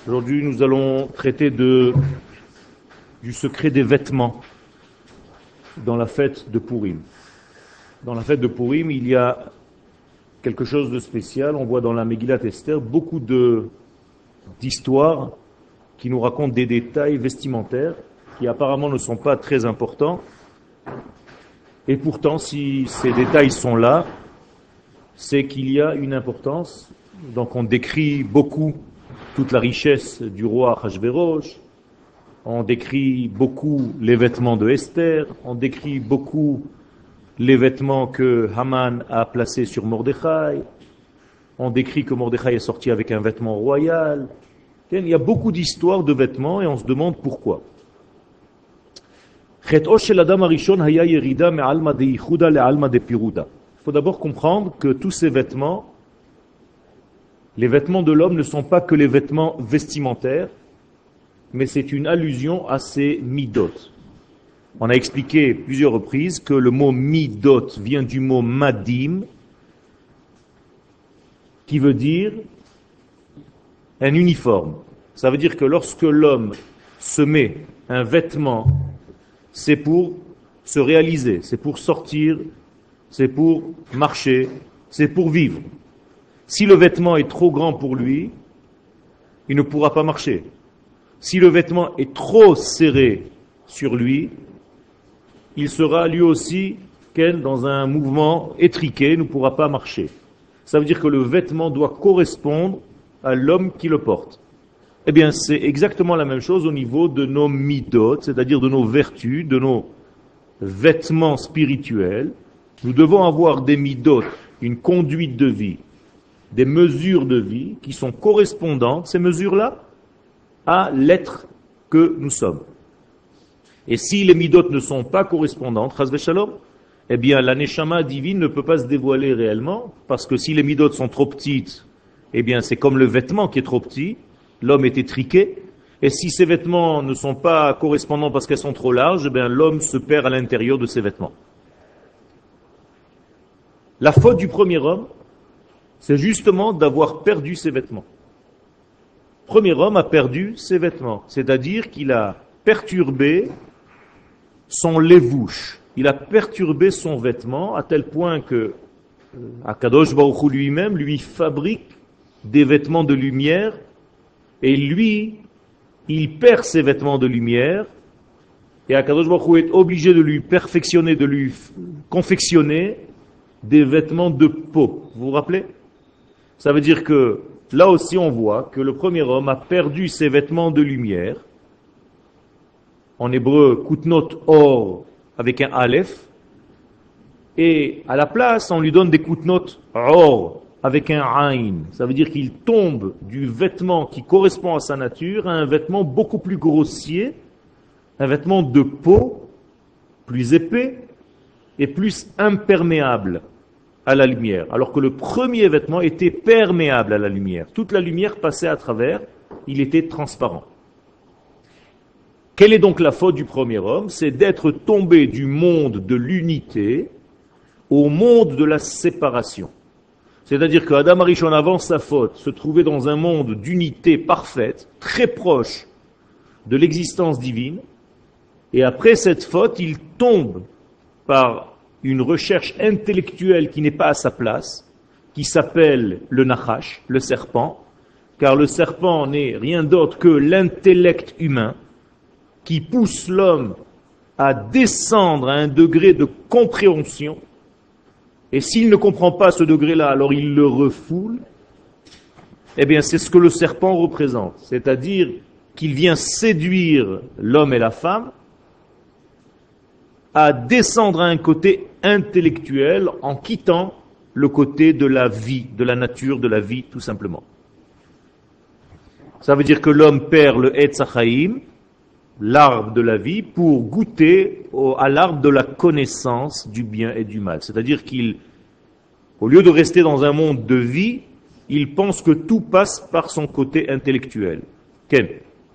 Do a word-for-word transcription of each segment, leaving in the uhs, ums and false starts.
Aujourd'hui, nous allons traiter de, du secret des vêtements dans la fête de Purim. Dans la fête de Purim, il y a quelque chose de spécial. On voit dans la Megillat Esther beaucoup de, d'histoires qui nous racontent des détails vestimentaires qui apparemment ne sont pas très importants. Et pourtant, si ces détails sont là, c'est qu'il y a une importance. Donc on décrit beaucoup toute la richesse du roi Achashverosh, on décrit beaucoup les vêtements de Esther, on décrit beaucoup les vêtements que Haman a placés sur Mordechai, on décrit que Mordechai est sorti avec un vêtement royal. Il y a beaucoup d'histoires de vêtements et on se demande pourquoi. Il faut d'abord comprendre que tous ces vêtements, les vêtements de l'homme ne sont pas que les vêtements vestimentaires, mais c'est une allusion à ces midot. On a expliqué plusieurs reprises que le mot midot vient du mot madim, qui veut dire un uniforme. Ça veut dire que lorsque l'homme se met un vêtement, c'est pour se réaliser, c'est pour sortir, c'est pour marcher, c'est pour vivre. Si le vêtement est trop grand pour lui, il ne pourra pas marcher. Si le vêtement est trop serré sur lui, il sera lui aussi dans un mouvement étriqué, il ne pourra pas marcher. Ça veut dire que le vêtement doit correspondre à l'homme qui le porte. Eh bien, c'est exactement la même chose au niveau de nos midot, c'est-à-dire de nos vertus, de nos vêtements spirituels. Nous devons avoir des midot, une conduite de vie, des mesures de vie qui sont correspondantes, ces mesures-là, à l'être que nous sommes. Et si les midot ne sont pas correspondantes, chas v'shalom, eh bien la neshama divine ne peut pas se dévoiler réellement, parce que si les midot sont trop petites, eh bien c'est comme le vêtement qui est trop petit, l'homme est étriqué, et si ces vêtements ne sont pas correspondants parce qu'elles sont trop larges, eh bien l'homme se perd à l'intérieur de ces vêtements. La faute du premier homme, c'est justement d'avoir perdu ses vêtements. Le premier homme a perdu ses vêtements, c'est-à-dire qu'il a perturbé son lévouche, il a perturbé son vêtement à tel point que Akadosh Baruch Hu lui-même lui fabrique des vêtements de lumière et lui, il perd ses vêtements de lumière et Akadosh Baruch Hu est obligé de lui perfectionner, de lui confectionner des vêtements de peau. Vous vous rappelez ? Ça veut dire que là aussi on voit que le premier homme a perdu ses vêtements de lumière. En hébreu, kutnot or avec un aleph. Et à la place, on lui donne des kutnot or avec un ain. Ça veut dire qu'il tombe du vêtement qui correspond à sa nature à un vêtement beaucoup plus grossier, un vêtement de peau, plus épais et plus imperméable à la lumière, alors que le premier vêtement était perméable à la lumière. Toute la lumière passait à travers, il était transparent. Quelle est donc la faute du premier homme? C'est d'être tombé du monde de l'unité au monde de la séparation. C'est-à-dire que Adam Arishon, avant sa faute, se trouvait dans un monde d'unité parfaite, très proche de l'existence divine, et après cette faute, il tombe par une recherche intellectuelle qui n'est pas à sa place, qui s'appelle le Nachash, le serpent, car le serpent n'est rien d'autre que l'intellect humain qui pousse l'homme à descendre à un degré de compréhension, et s'il ne comprend pas ce degré-là, alors il le refoule. Eh bien, c'est ce que le serpent représente, c'est-à-dire qu'il vient séduire l'homme et la femme à descendre à un côté intellectuel en quittant le côté de la vie, de la nature, de la vie, tout simplement. Ça veut dire que l'homme perd le Etz HaChaim, l'arbre de la vie, pour goûter au, à l'arbre de la connaissance du bien et du mal. C'est-à-dire qu'il, au lieu de rester dans un monde de vie, il pense que tout passe par son côté intellectuel. Ken ?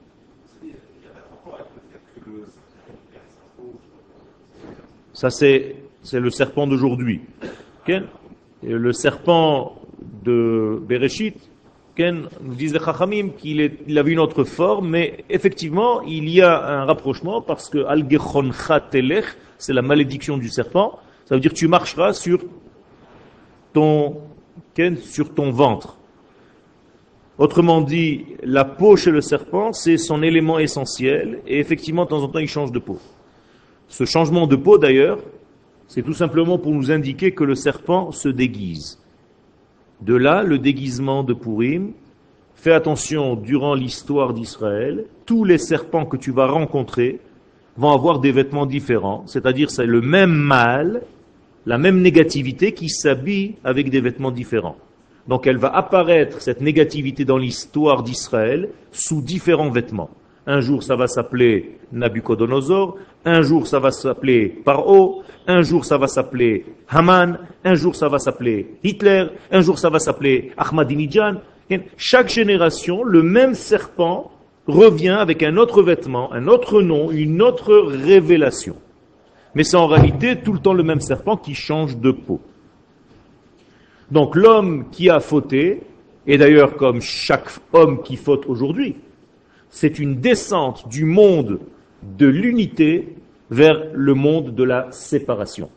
Ça, c'est, c'est le serpent d'aujourd'hui. Okay? Et le serpent de Bereshit, Ken, nous disent les Chachamim qu'il est, il avait une autre forme, mais effectivement, il y a un rapprochement parce que Al-Gechoncha Telech, c'est la malédiction du serpent. Ça veut dire que tu marcheras sur ton, Ken, sur ton ventre. Autrement dit, la peau chez le serpent, c'est son élément essentiel, et effectivement, de temps en temps, il change de peau. Ce changement de peau, d'ailleurs, c'est tout simplement pour nous indiquer que le serpent se déguise. De là, le déguisement de Purim. Fais attention, durant l'histoire d'Israël, tous les serpents que tu vas rencontrer vont avoir des vêtements différents, c'est-à-dire c'est le même mâle, la même négativité qui s'habille avec des vêtements différents. Donc elle va apparaître, cette négativité, dans l'histoire d'Israël sous différents vêtements. Un jour ça va s'appeler Nabucodonosor, un jour ça va s'appeler Paro, un jour ça va s'appeler Haman, un jour ça va s'appeler Hitler, un jour ça va s'appeler Ahmadinejad. Chaque génération, le même serpent revient avec un autre vêtement, un autre nom, une autre révélation. Mais c'est en réalité tout le temps le même serpent qui change de peau. Donc l'homme qui a fauté, et d'ailleurs comme chaque homme qui faute aujourd'hui, c'est une descente du monde de l'unité vers le monde de la séparation.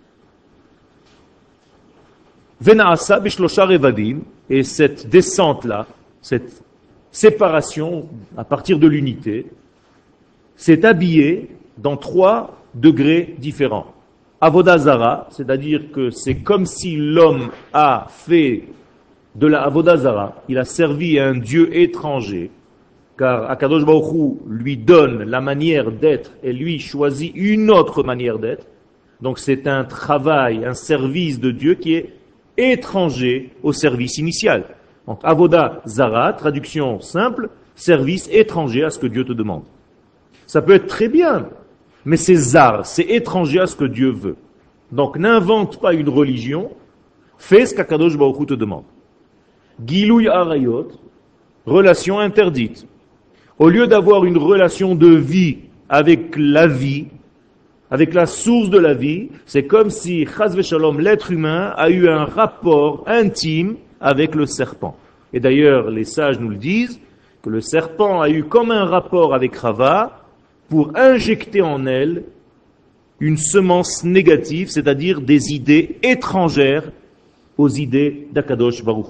Venaasa b'shlosha revadim, et cette descente-là, cette séparation à partir de l'unité, s'est habillée dans trois degrés différents. Avodah Zara, c'est-à-dire que c'est comme si l'homme a fait de la Avodah Zara, il a servi à un dieu étranger, car Akadosh Baruch Hu lui donne la manière d'être et lui choisit une autre manière d'être. Donc c'est un travail, un service de Dieu qui est étranger au service initial. Donc Avodah Zara, traduction simple, service étranger à ce que Dieu te demande. Ça peut être très bien, mais c'est zar, c'est étranger à ce que Dieu veut. Donc n'invente pas une religion, fais ce qu'Akadosh Baruch Hu te demande. Gilouy Arayot, relation interdite. Au lieu d'avoir une relation de vie avec la vie, avec la source de la vie, c'est comme si, chas v'shalom, l'être humain a eu un rapport intime avec le serpent. Et d'ailleurs, les sages nous le disent, que le serpent a eu comme un rapport avec Chava pour injecter en elle une semence négative, c'est-à-dire des idées étrangères aux idées d'Akadosh Baruch Hu.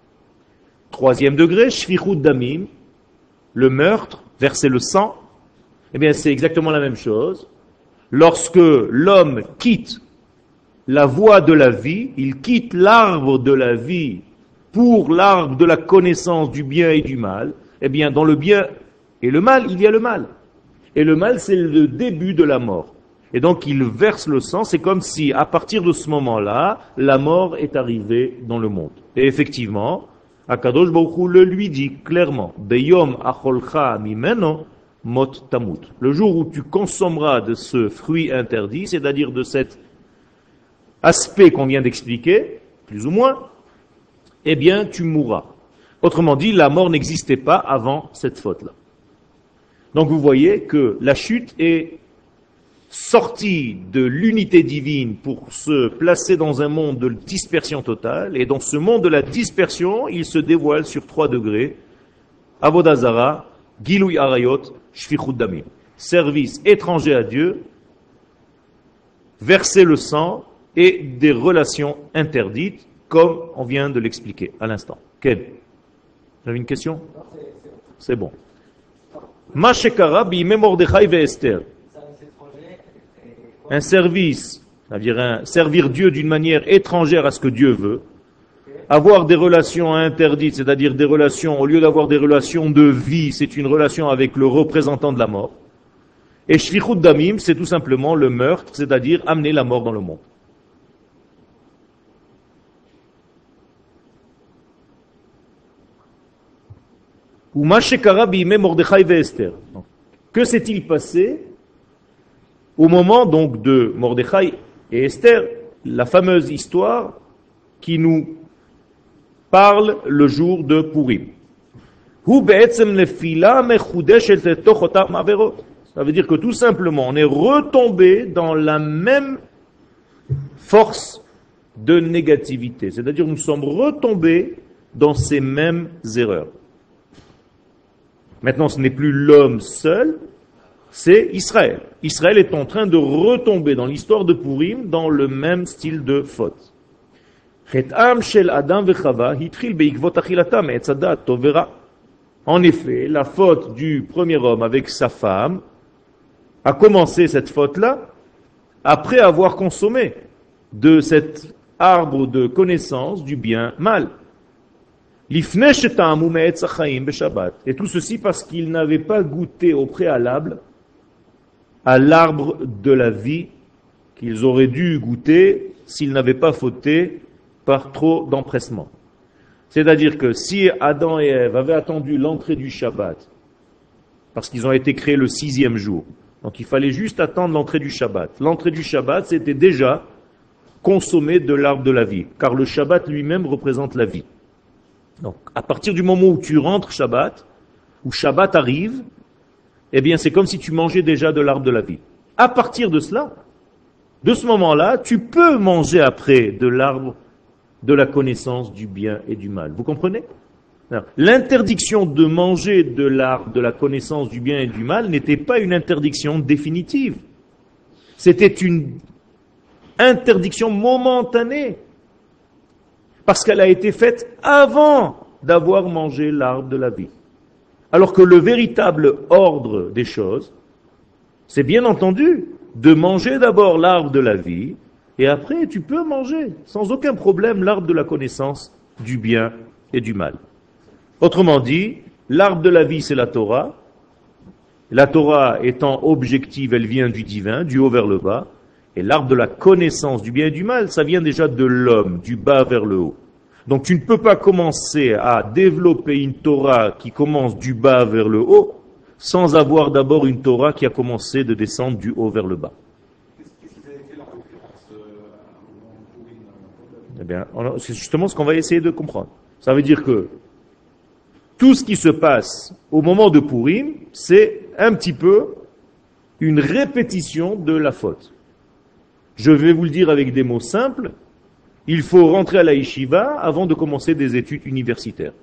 Troisième degré, shfichut damim, le meurtre, verser le sang, eh bien c'est exactement la même chose. Lorsque l'homme quitte la voie de la vie, il quitte l'arbre de la vie pour l'arbre de la connaissance du bien et du mal, eh bien dans le bien et le mal, il y a le mal. Et le mal, c'est le début de la mort. Et donc il verse le sang, c'est comme si à partir de ce moment-là, la mort est arrivée dans le monde. Et effectivement, Akadosh Baruch Hu le lui dit clairement, Beyom acholcha mimeno mot tamut. Le jour où tu consommeras de ce fruit interdit, c'est-à-dire de cet aspect qu'on vient d'expliquer, plus ou moins, eh bien tu mourras. Autrement dit, la mort n'existait pas avant cette faute-là. Donc vous voyez que la chute est sortie de l'unité divine pour se placer dans un monde de dispersion totale, et dans ce monde de la dispersion, il se dévoile sur trois degrés, Avodah Zara, Gilouy Arayot, Shfichut Damim. Service étranger à Dieu, verser le sang et des relations interdites, comme on vient de l'expliquer à l'instant. Quel? Vous avez une question? C'est bon. Ma shekara b'imei Mordechai ve'Esther. Un service, c'est-à-dire un, servir Dieu d'une manière étrangère à ce que Dieu veut, avoir des relations interdites, c'est-à-dire des relations, au lieu d'avoir des relations de vie, c'est une relation avec le représentant de la mort. Et shfichut damim, c'est tout simplement le meurtre, c'est-à-dire amener la mort dans le monde. Ou ma shekara b'imei Mordechai ve'Esther. Que s'est-il passé au moment donc de Mordechai et Esther, la fameuse histoire qui nous parle le jour de Purim? Ça veut dire que tout simplement, on est retombé dans la même force de négativité. C'est-à-dire nous sommes retombés dans ces mêmes erreurs. Maintenant, ce n'est plus l'homme seul, c'est Israël. Israël est en train de retomber dans l'histoire de Purim dans le même style de faute. En effet, la faute du premier homme avec sa femme a commencé cette faute-là après avoir consommé de cet arbre de connaissance du bien-mal. Et tout ceci parce qu'ils n'avaient pas goûté au préalable à l'arbre de la vie qu'ils auraient dû goûter s'ils n'avaient pas fauté par trop d'empressement. C'est-à-dire que si Adam et Ève avaient attendu l'entrée du Shabbat, parce qu'ils ont été créés le sixième jour, donc il fallait juste attendre l'entrée du Shabbat. L'entrée du Shabbat, c'était déjà consommer de l'arbre de la vie, car le Shabbat lui-même représente la vie. Donc, à partir du moment où tu rentres Shabbat, où Shabbat arrive, eh bien, c'est comme si tu mangeais déjà de l'arbre de la vie. À partir de cela, de ce moment-là, tu peux manger après de l'arbre de la connaissance du bien et du mal. Vous comprenez? Alors, l'interdiction de manger de l'arbre de la connaissance du bien et du mal n'était pas une interdiction définitive. C'était une interdiction momentanée. Parce qu'elle a été faite avant d'avoir mangé l'arbre de la vie. Alors que le véritable ordre des choses, c'est bien entendu de manger d'abord l'arbre de la vie, et après tu peux manger sans aucun problème l'arbre de la connaissance du bien et du mal. Autrement dit, l'arbre de la vie c'est la Torah. La Torah étant objective, elle vient du divin, du haut vers le bas. Et l'arbre de la connaissance du bien et du mal, ça vient déjà de l'homme, du bas vers le haut. Donc tu ne peux pas commencer à développer une Torah qui commence du bas vers le haut, sans avoir d'abord une Torah qui a commencé de descendre du haut vers le bas. Qu'est-ce que vous avez fait la référence à un moment pour une... Eh bien, c'est justement ce qu'on va essayer de comprendre. Ça veut dire que tout ce qui se passe au moment de Purim, c'est un petit peu une répétition de la faute. Je vais vous le dire avec des mots simples. Il faut rentrer à la yeshiva avant de commencer des études universitaires.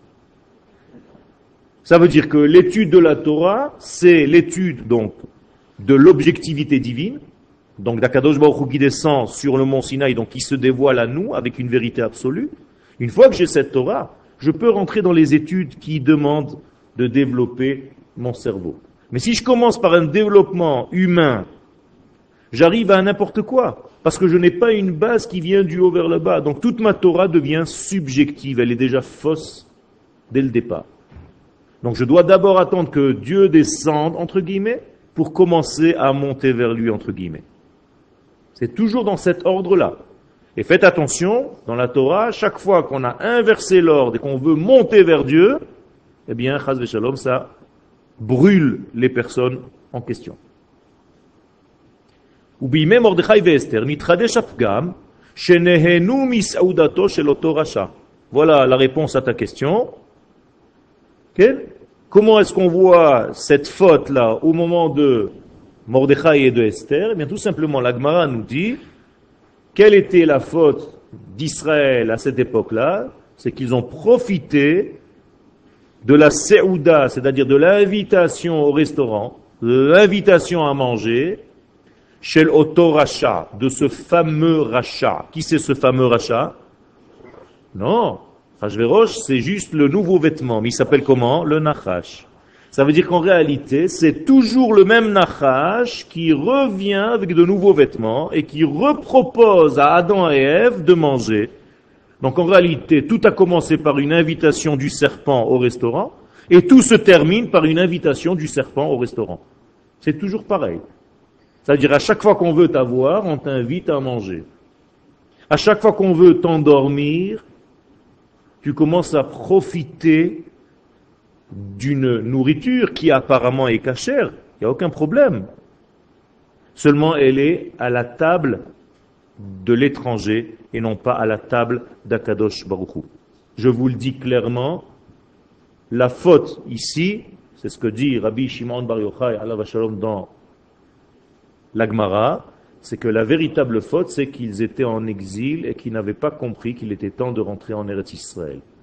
Ça veut dire que l'étude de la Torah, c'est l'étude donc de l'objectivité divine, donc d'Akadosh Baruch Hu qui descend sur le mont Sinaï, donc qui se dévoile à nous avec une vérité absolue. Une fois que j'ai cette Torah, je peux rentrer dans les études qui demandent de développer mon cerveau. Mais si je commence par un développement humain, j'arrive à n'importe quoi, parce que je n'ai pas une base qui vient du haut vers le bas. Donc toute ma Torah devient subjective, elle est déjà fausse dès le départ. Donc je dois d'abord attendre que Dieu descende, entre guillemets, pour commencer à monter vers lui, entre guillemets. C'est toujours dans cet ordre-là. Et faites attention, dans la Torah, chaque fois qu'on a inversé l'ordre et qu'on veut monter vers Dieu, eh bien, chas v'shalom, ça brûle les personnes en question. Voilà la réponse à ta question. Okay? Comment est-ce qu'on voit cette faute-là au moment de Mordechai et de Esther? Eh bien, tout simplement, la Gemara nous dit quelle était la faute d'Israël à cette époque-là? C'est qu'ils ont profité de la Seouda, c'est-à-dire de l'invitation au restaurant, de l'invitation à manger, chez l'Oto Racha, de ce fameux Racha. Qui c'est ce fameux Racha? Non, Hachvérosh, c'est juste le nouveau vêtement, mais il s'appelle comment? Le Nachash. Ça veut dire qu'en réalité, c'est toujours le même Nachash qui revient avec de nouveaux vêtements et qui repropose à Adam et Ève de manger. Donc en réalité, tout a commencé par une invitation du serpent au restaurant et tout se termine par une invitation du serpent au restaurant. C'est toujours pareil. C'est-à-dire, à chaque fois qu'on veut t'avoir, on t'invite à manger. À chaque fois qu'on veut t'endormir, tu commences à profiter d'une nourriture qui apparemment est cachère. Il n'y a aucun problème. Seulement, elle est à la table de l'étranger et non pas à la table d'Akadosh Baruch Hu. Je vous le dis clairement, la faute ici, c'est ce que dit Rabbi Shimon Bar Yochai, alav hashalom, dans la Gemara, c'est que la véritable faute, c'est qu'ils étaient en exil et qu'ils n'avaient pas compris qu'il était temps de rentrer en Eretz Israël.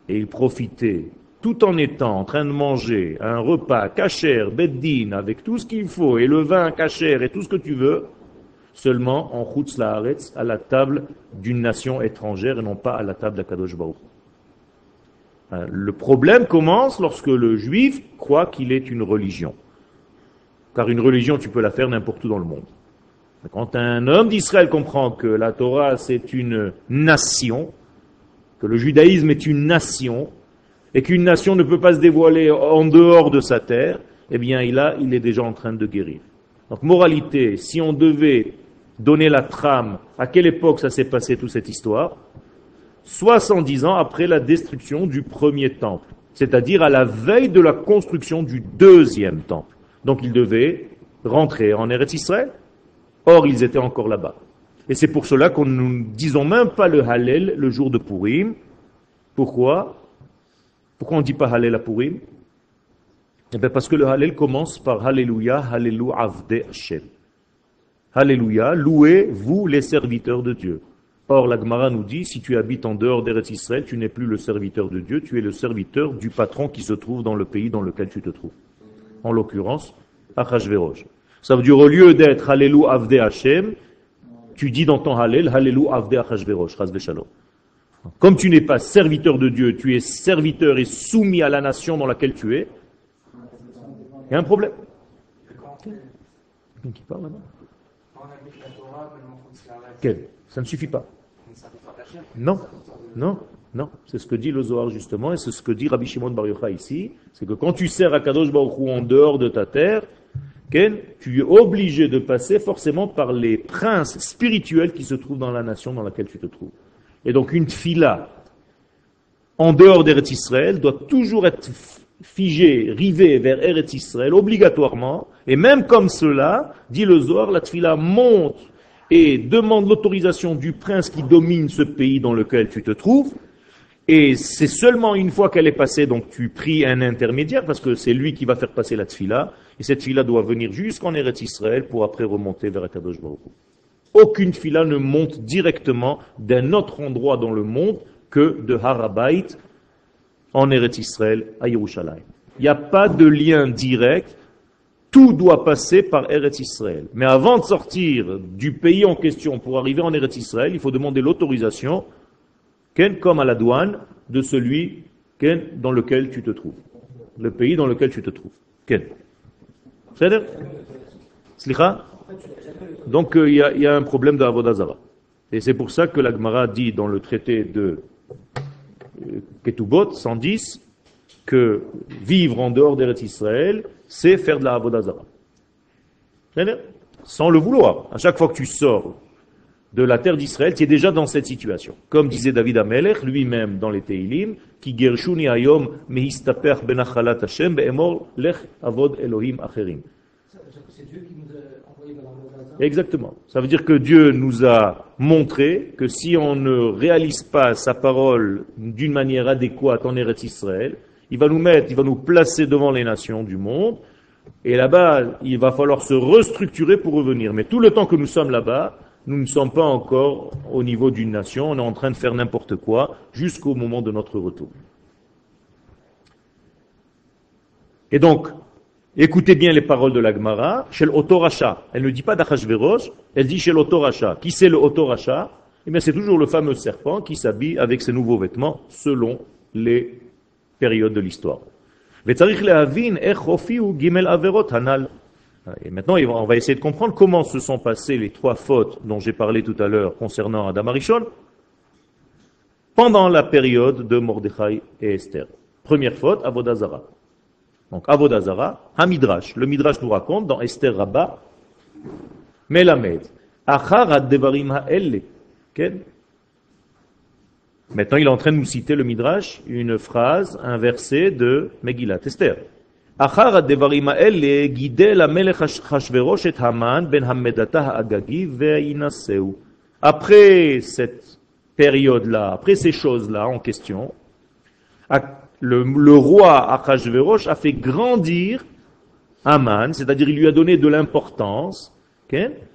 et il profitait, tout en étant en train de manger un repas kasher, beddin, avec tout ce qu'il faut, et le vin kasher et tout ce que tu veux, seulement en chutz laaretz, à la table d'une nation étrangère et non pas à la table d'Akadosh Baruch. Le problème commence lorsque le juif croit qu'il est une religion. Car une religion, tu peux la faire n'importe où dans le monde. Quand un homme d'Israël comprend que la Torah, c'est une nation, que le judaïsme est une nation, et qu'une nation ne peut pas se dévoiler en dehors de sa terre, eh bien, il, a, il est déjà en train de guérir. Donc, moralité, si on devait donner la trame, à quelle époque ça s'est passé toute cette histoire? soixante-dix ans après la destruction du premier temple, c'est-à-dire à la veille de la construction du deuxième temple. Donc, ils devaient rentrer en Eretz Israël. Or, ils étaient encore là-bas. Et c'est pour cela qu'on ne disons même pas le Hallel le jour de Purim. Pourquoi? Pourquoi on ne dit pas Hallel à Purim? Eh bien parce que le Hallel commence par Alléluia, Hallelu Avde Hashem. Alléluia, louez-vous les serviteurs de Dieu. Or, la Gemara nous dit, si tu habites en dehors d'Eretz Israël, tu n'es plus le serviteur de Dieu, tu es le serviteur du patron qui se trouve dans le pays dans lequel tu te trouves. En l'occurrence, Achashverosh. Ça veut dire, au lieu d'être Hallelu Avde Hashem, tu dis dans ton Hallel, Hallelu Avde Achashverosh, Chas v'Shalom. Comme tu n'es pas serviteur de Dieu, tu es serviteur et soumis à la nation dans laquelle tu es, il y a un problème. Quelqu'un qui parle là-bas? Quel? Ça ne suffit pas. Non, non, non. C'est ce que dit le Zohar justement, et c'est ce que dit Rabbi Shimon Bar Yochai ici, c'est que quand tu sers à Kadosh Baruch Hu en dehors de ta terre, Ken, tu es obligé de passer forcément par les princes spirituels qui se trouvent dans la nation dans laquelle tu te trouves. Et donc une tfila en dehors d'Eretz Israël doit toujours être figée, rivée vers Eretz Israël, obligatoirement, et même comme cela, dit le Zohar, la tfila monte et demande l'autorisation du prince qui domine ce pays dans lequel tu te trouves, et c'est seulement une fois qu'elle est passée, donc tu pries un intermédiaire, parce que c'est lui qui va faire passer la tfila, et cette tfila doit venir jusqu'en Eretz Israël pour après remonter vers Akadosh Baruch Hu. Aucune tfila ne monte directement d'un autre endroit dans le monde que de Harabait en Eretz Israël à Yerushalayim. Il n'y a pas de lien direct. Tout doit passer par Eretz Israël. Mais avant de sortir du pays en question pour arriver en Eretz Israël, il faut demander l'autorisation, comme à la douane, de celui dans lequel tu te trouves. Le pays dans lequel tu te trouves. C'est-à-dire Slicha? Donc il euh, y, y a un problème d'Avodah Zara. Et c'est pour ça que la Gemara dit dans le traité de euh, Ketubot cent dix que vivre en dehors d'Eretz Israël, c'est faire de la Avodah Zara. Sans le vouloir. À chaque fois que tu sors de la terre d'Israël, tu es déjà dans cette situation. Comme disait David Amelech lui-même dans les Teilim, qui gershuni hayom mehistaper benachalat Hashem be'emor lech avod Elohim acherim. C'est Dieu qui nous a envoyé dans la Avodah Zara. Exactement. Ça veut dire que Dieu nous a montré que si on ne réalise pas sa parole d'une manière adéquate en Eretz Israël, il va nous mettre, il va nous placer devant les nations du monde, et là-bas, il va falloir se restructurer pour revenir. Mais tout le temps que nous sommes là-bas, nous ne sommes pas encore au niveau d'une nation, on est en train de faire n'importe quoi jusqu'au moment de notre retour. Et donc, écoutez bien les paroles de la Gemara, chez l'Otoracha. Elle ne dit pas d'Achashverosh, elle dit chez l'Otoracha. Qui c'est le Otoracha? Eh bien, c'est toujours le fameux serpent qui s'habille avec ses nouveaux vêtements selon les périodes de l'histoire. Et maintenant, on va essayer de comprendre comment se sont passées les trois fautes dont j'ai parlé tout à l'heure concernant Adam Arishon pendant la période de Mordechai et Esther. Première faute, Avodah Zara. Donc, Avodah Zara, Hamidrash. Le Midrash nous raconte dans Esther Rabbah, Melamed, Achar ad-devarim ha'elle. Maintenant, il est en train de nous citer le Midrash, une phrase, un verset de Megillat Esther. Achar ad-devarim ha'elle gidel hamelech Achashverosh et Haman ben Hammedata ha'agagi ve'inaseu. Après cette période-là, après ces choses-là en question, le, le roi Achashverosh a fait grandir Haman, c'est-à-dire il lui a donné de l'importance, okay,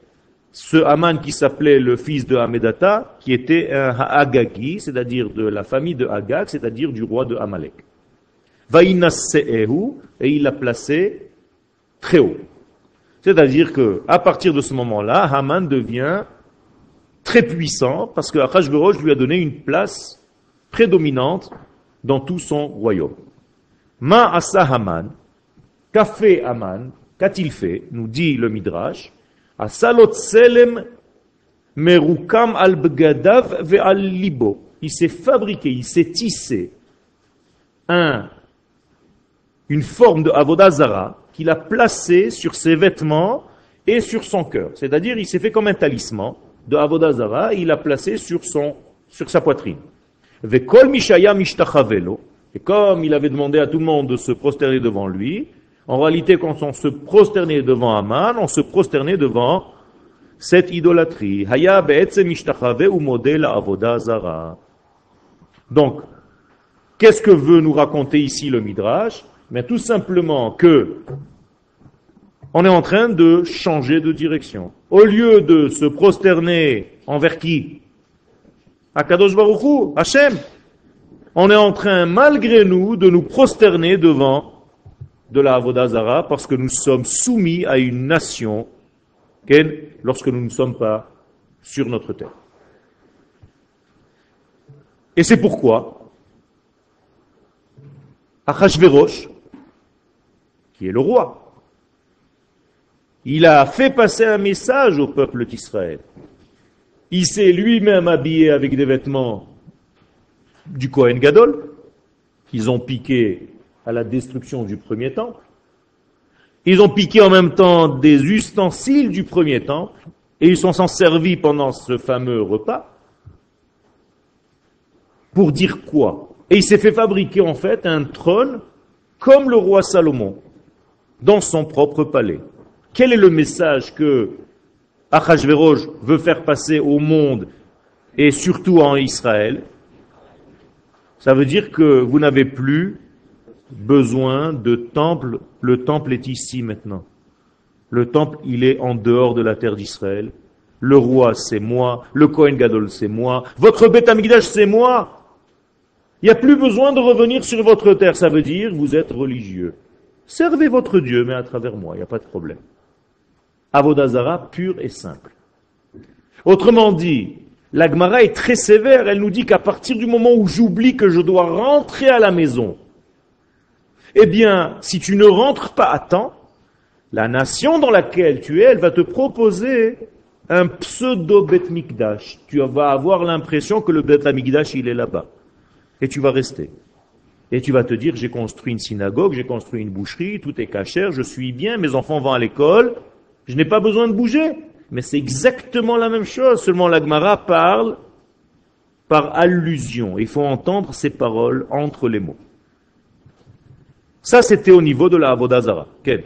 ce Haman qui s'appelait le fils de Hamedata, qui était un Agagi, c'est-à-dire de la famille de Agag, c'est-à-dire du roi de Amalek. Vaïnasse'ehu, et il l'a placé très haut. C'est-à-dire que à partir de ce moment-là, Haman devient très puissant parce que Achashverosh lui a donné une place prédominante dans tout son royaume. Ma asa Haman, qu'a fait Haman, qu'a-t-il fait, nous dit le Midrash, Asalot selem merukam al bgadav ve al libo. Il s'est fabriqué, il s'est tissé un, une forme de avodah zara qu'il a placé sur ses vêtements et sur son cœur. C'est-à-dire, il s'est fait comme un talisman de avodah zara, il l'a placé sur son, sur sa poitrine. Vekol mishaya mishtachavelo. Et comme il avait demandé à tout le monde de se prosterner devant lui, en réalité, quand on se prosternait devant Haman, on se prosternait devant cette idolâtrie. Haya be'etzem mishtachave ou modèle avodah zara. Donc, qu'est-ce que veut nous raconter ici le Midrash? Mais tout simplement que on est en train de changer de direction. Au lieu de se prosterner envers qui? Akadosh Baruch Hu, Hashem. On est en train, malgré nous, de nous prosterner devant de la Avodah Zara parce que nous sommes soumis à une nation lorsque nous ne sommes pas sur notre terre. Et c'est pourquoi Achashverosh, qui est le roi, il a fait passer un message au peuple d'Israël. Il s'est lui-même habillé avec des vêtements du Kohen Gadol, qu'ils ont piqué à la destruction du premier temple. Ils ont piqué en même temps des ustensiles du premier temple, et ils sont s'en servis pendant ce fameux repas. Pour dire quoi? Et il s'est fait fabriquer en fait un trône comme le roi Salomon, dans son propre palais. Quel est le message que Achashverosh veut faire passer au monde et surtout en Israël? Ça veut dire que vous n'avez plus besoin de temple. Le temple est ici maintenant. Le temple, il est en dehors de la terre d'Israël. Le roi, c'est moi. Le Kohen Gadol, c'est moi. Votre Beth Amikdash, c'est moi. Il n'y a plus besoin de revenir sur votre terre. Ça veut dire vous êtes religieux. Servez votre Dieu, mais à travers moi, il n'y a pas de problème. Avodah Zara, pur et simple. Autrement dit, la Gemara est très sévère. Elle nous dit qu'à partir du moment où j'oublie que je dois rentrer à la maison, eh bien, si tu ne rentres pas à temps, la nation dans laquelle tu es, elle va te proposer un pseudo Bet Mikdash. Tu vas avoir l'impression que le Bet Mikdash, il est là-bas. Et tu vas rester. Et tu vas te dire, j'ai construit une synagogue, j'ai construit une boucherie, tout est cachère, je suis bien, mes enfants vont à l'école, je n'ai pas besoin de bouger. Mais c'est exactement la même chose, seulement la Gemara parle par allusion. Il faut entendre ces paroles entre les mots. Ça, c'était au niveau de la Avodah Zara. Quel?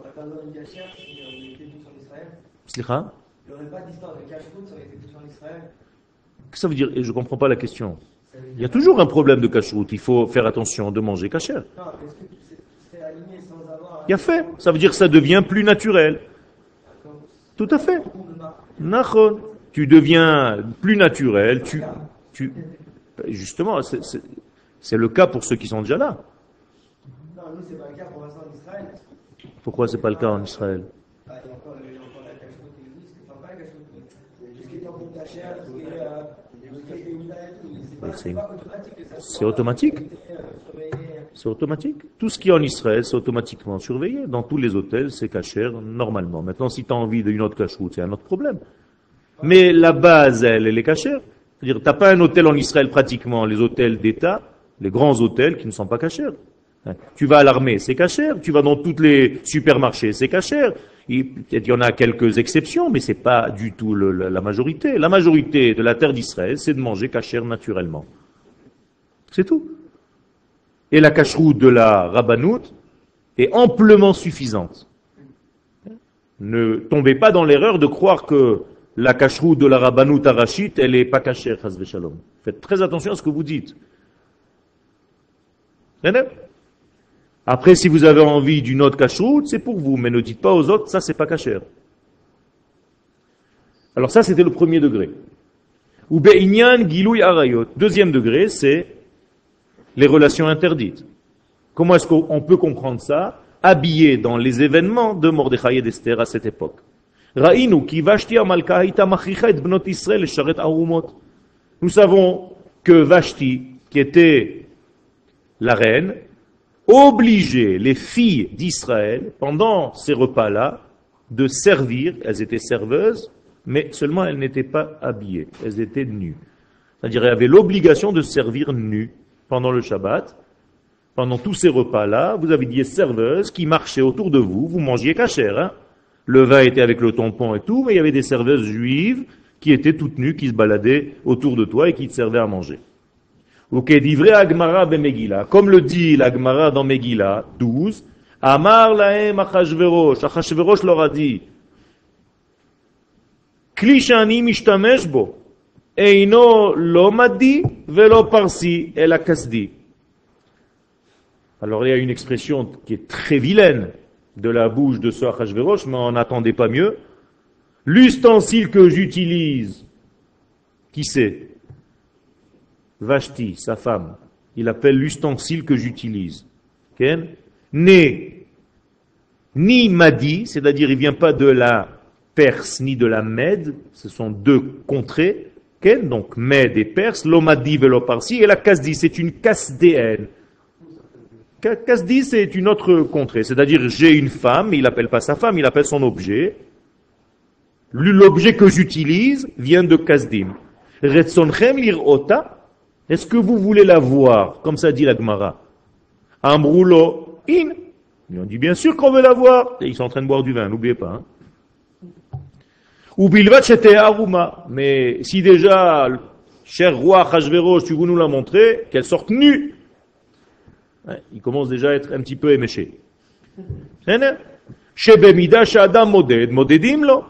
Slicha? Il n'y aurait pas d'histoire de cache-route, ça aurait été tous en Israël. Qu'est-ce que ça veut dire? Je ne comprends pas la question. Il y a toujours un problème de cache-route. Il faut faire attention de manger cachère. Non, est-ce que c'est aligné sans avoir... Il y a fait. Ça veut dire que ça devient plus naturel. Tout à fait. Nachon. Tu deviens plus naturel. Tu, tu... Justement, c'est, c'est, c'est le cas pour ceux qui sont déjà là. Non, nous, c'est pas le cas pour l'instant en Israël. Pourquoi c'est pas le cas en Israël? Bah, il y a encore la cache-route qui existe. Enfin, pas la cache-route. Tout ce qui est en bon cachère, tout ce qui est... C'est, c'est automatique. C'est automatique. Tout ce qui est en Israël, c'est automatiquement surveillé. Dans tous les hôtels, c'est cachère normalement. Maintenant, si tu as envie d'une autre cache-route, c'est un autre problème. Mais la base, elle, elle est cachère. C'est-à-dire, tu n'as pas un hôtel en Israël pratiquement, les hôtels d'État, les grands hôtels qui ne sont pas cachères. Tu vas à l'armée, c'est cachère. Tu vas dans tous les supermarchés, c'est cachère. Peut-être il y en a quelques exceptions, mais ce n'est pas du tout le, la, la majorité. La majorité de la terre d'Israël, c'est de manger cachère naturellement. C'est tout. Et la cacheroute de la rabbanout est amplement suffisante. Ne tombez pas dans l'erreur de croire que la cacheroute de la rabbanout arachit, elle n'est pas cachère, chas v'shalom. Faites très attention à ce que vous dites. Après, si vous avez envie d'une autre cacheroute, c'est pour vous, mais ne dites pas aux autres, ça c'est pas cachère. Alors ça, c'était le premier degré. Ou be'inyan gilouy arayot. Deuxième degré, c'est les relations interdites. Comment est-ce qu'on peut comprendre ça? Habillé dans les événements de Mordechai et d'Esther à cette époque. Ra'inu ki Vashti amalka haïta machicha et bnot Israël sharet arumot. Nous savons que Vashti, qui était la reine, obligeait les filles d'Israël, pendant ces repas-là, de servir, elles étaient serveuses, mais seulement elles n'étaient pas habillées, elles étaient nues. C'est-à-dire, elles avaient l'obligation de servir nues pendant le Shabbat. Pendant tous ces repas-là, vous avez des serveuses qui marchaient autour de vous, vous mangiez kasher, hein. Le vin était avec le tampon et tout, mais il y avait des serveuses juives qui étaient toutes nues, qui se baladaient autour de toi et qui te servaient à manger. Comme le dit la Gemara dans Megillah douze, Amar lahem Achashverosh, Achashverosh leur a dit, Kli shani mishtamesh bo, eino lo madi velo parsi el kasdi. Alors il y a une expression qui est très vilaine de la bouche de ce Achashverosh, mais on n'attendait pas mieux. L'ustensile que j'utilise, qui c'est? Vashti, sa femme. Il appelle l'ustensile que j'utilise. Okay? Né, ni Madi, c'est-à-dire il ne vient pas de la Perse ni de la Mède, ce sont deux contrées, okay? Donc Mède et Perse, l'Omadi veloparsi, et la Kasdi, c'est une Kasdéenne. Kasdi, c'est une autre contrée, c'est-à-dire j'ai une femme, il n'appelle pas sa femme, il appelle son objet. L'objet que j'utilise vient de Kasdim. Retzonchem lir'ota, est-ce que vous voulez la voir, comme ça dit la Gemara? Amroulo in. Ils ont dit bien sûr qu'on veut la voir. Et ils sont en train de boire du vin, n'oubliez pas. Hein. Ou bilvat c'était aruma. Mais si déjà, cher roi Achashverosh, tu veux nous la montrer, qu'elle sorte nue. Ouais, il commence déjà à être un petit peu éméché. Shebemida shadam moded, modedim lo.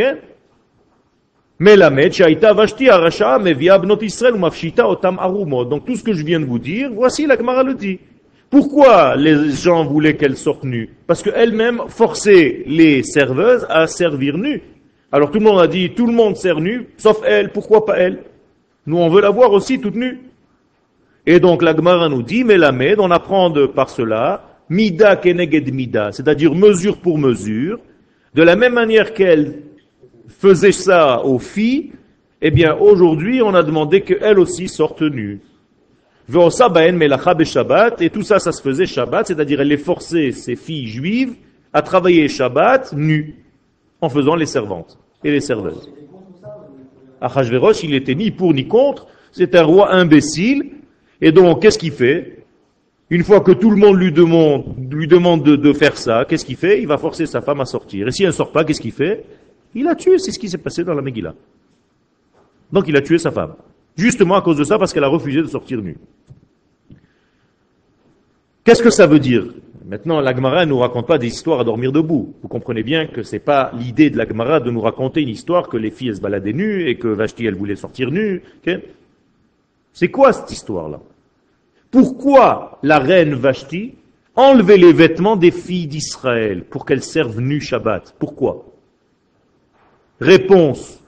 Melamed shaita vashti arasha mevia bnot Israël ou mafshita otam arumot. Donc tout ce que je viens de vous dire, voici la Gemara le dit. Pourquoi les gens voulaient qu'elle sorte nue? Parce qu'elle-même forçait les serveuses à servir nues. Alors tout le monde a dit, tout le monde sert nu, sauf elle. Pourquoi pas elle? Nous on veut la voir aussi toute nue. Et donc la Gemara nous dit, Melamed, on apprend de par cela, mida keneged mida, c'est-à-dire mesure pour mesure, de la même manière qu'elle faisait ça aux filles, eh bien aujourd'hui on a demandé qu'elles aussi sortent nues. Et tout ça, ça se faisait Shabbat, c'est-à-dire elle les forçait, ces filles juives, à travailler Shabbat nues, en faisant les servantes et les serveuses. Achashverosh, il était ni pour ni contre, c'est un roi imbécile, et donc qu'est-ce qu'il fait? Une fois que tout le monde lui demande, lui demande de, de faire ça, qu'est-ce qu'il fait? Il va forcer sa femme à sortir. Et si elle ne sort pas, qu'est-ce qu'il fait? Il a tué, c'est ce qui s'est passé dans la Megillah. Donc il a tué sa femme. Justement à cause de ça, parce qu'elle a refusé de sortir nue. Qu'est-ce que ça veut dire? Maintenant, la Gemara ne nous raconte pas des histoires à dormir debout. Vous comprenez bien que ce n'est pas l'idée de la Gemara de nous raconter une histoire que les filles elles se baladaient nues et que Vashti elle voulait sortir nue. Okay? C'est quoi cette histoire-là? Pourquoi la reine Vashti enlevait les vêtements des filles d'Israël pour qu'elles servent nues Shabbat? Pourquoi? Réponse.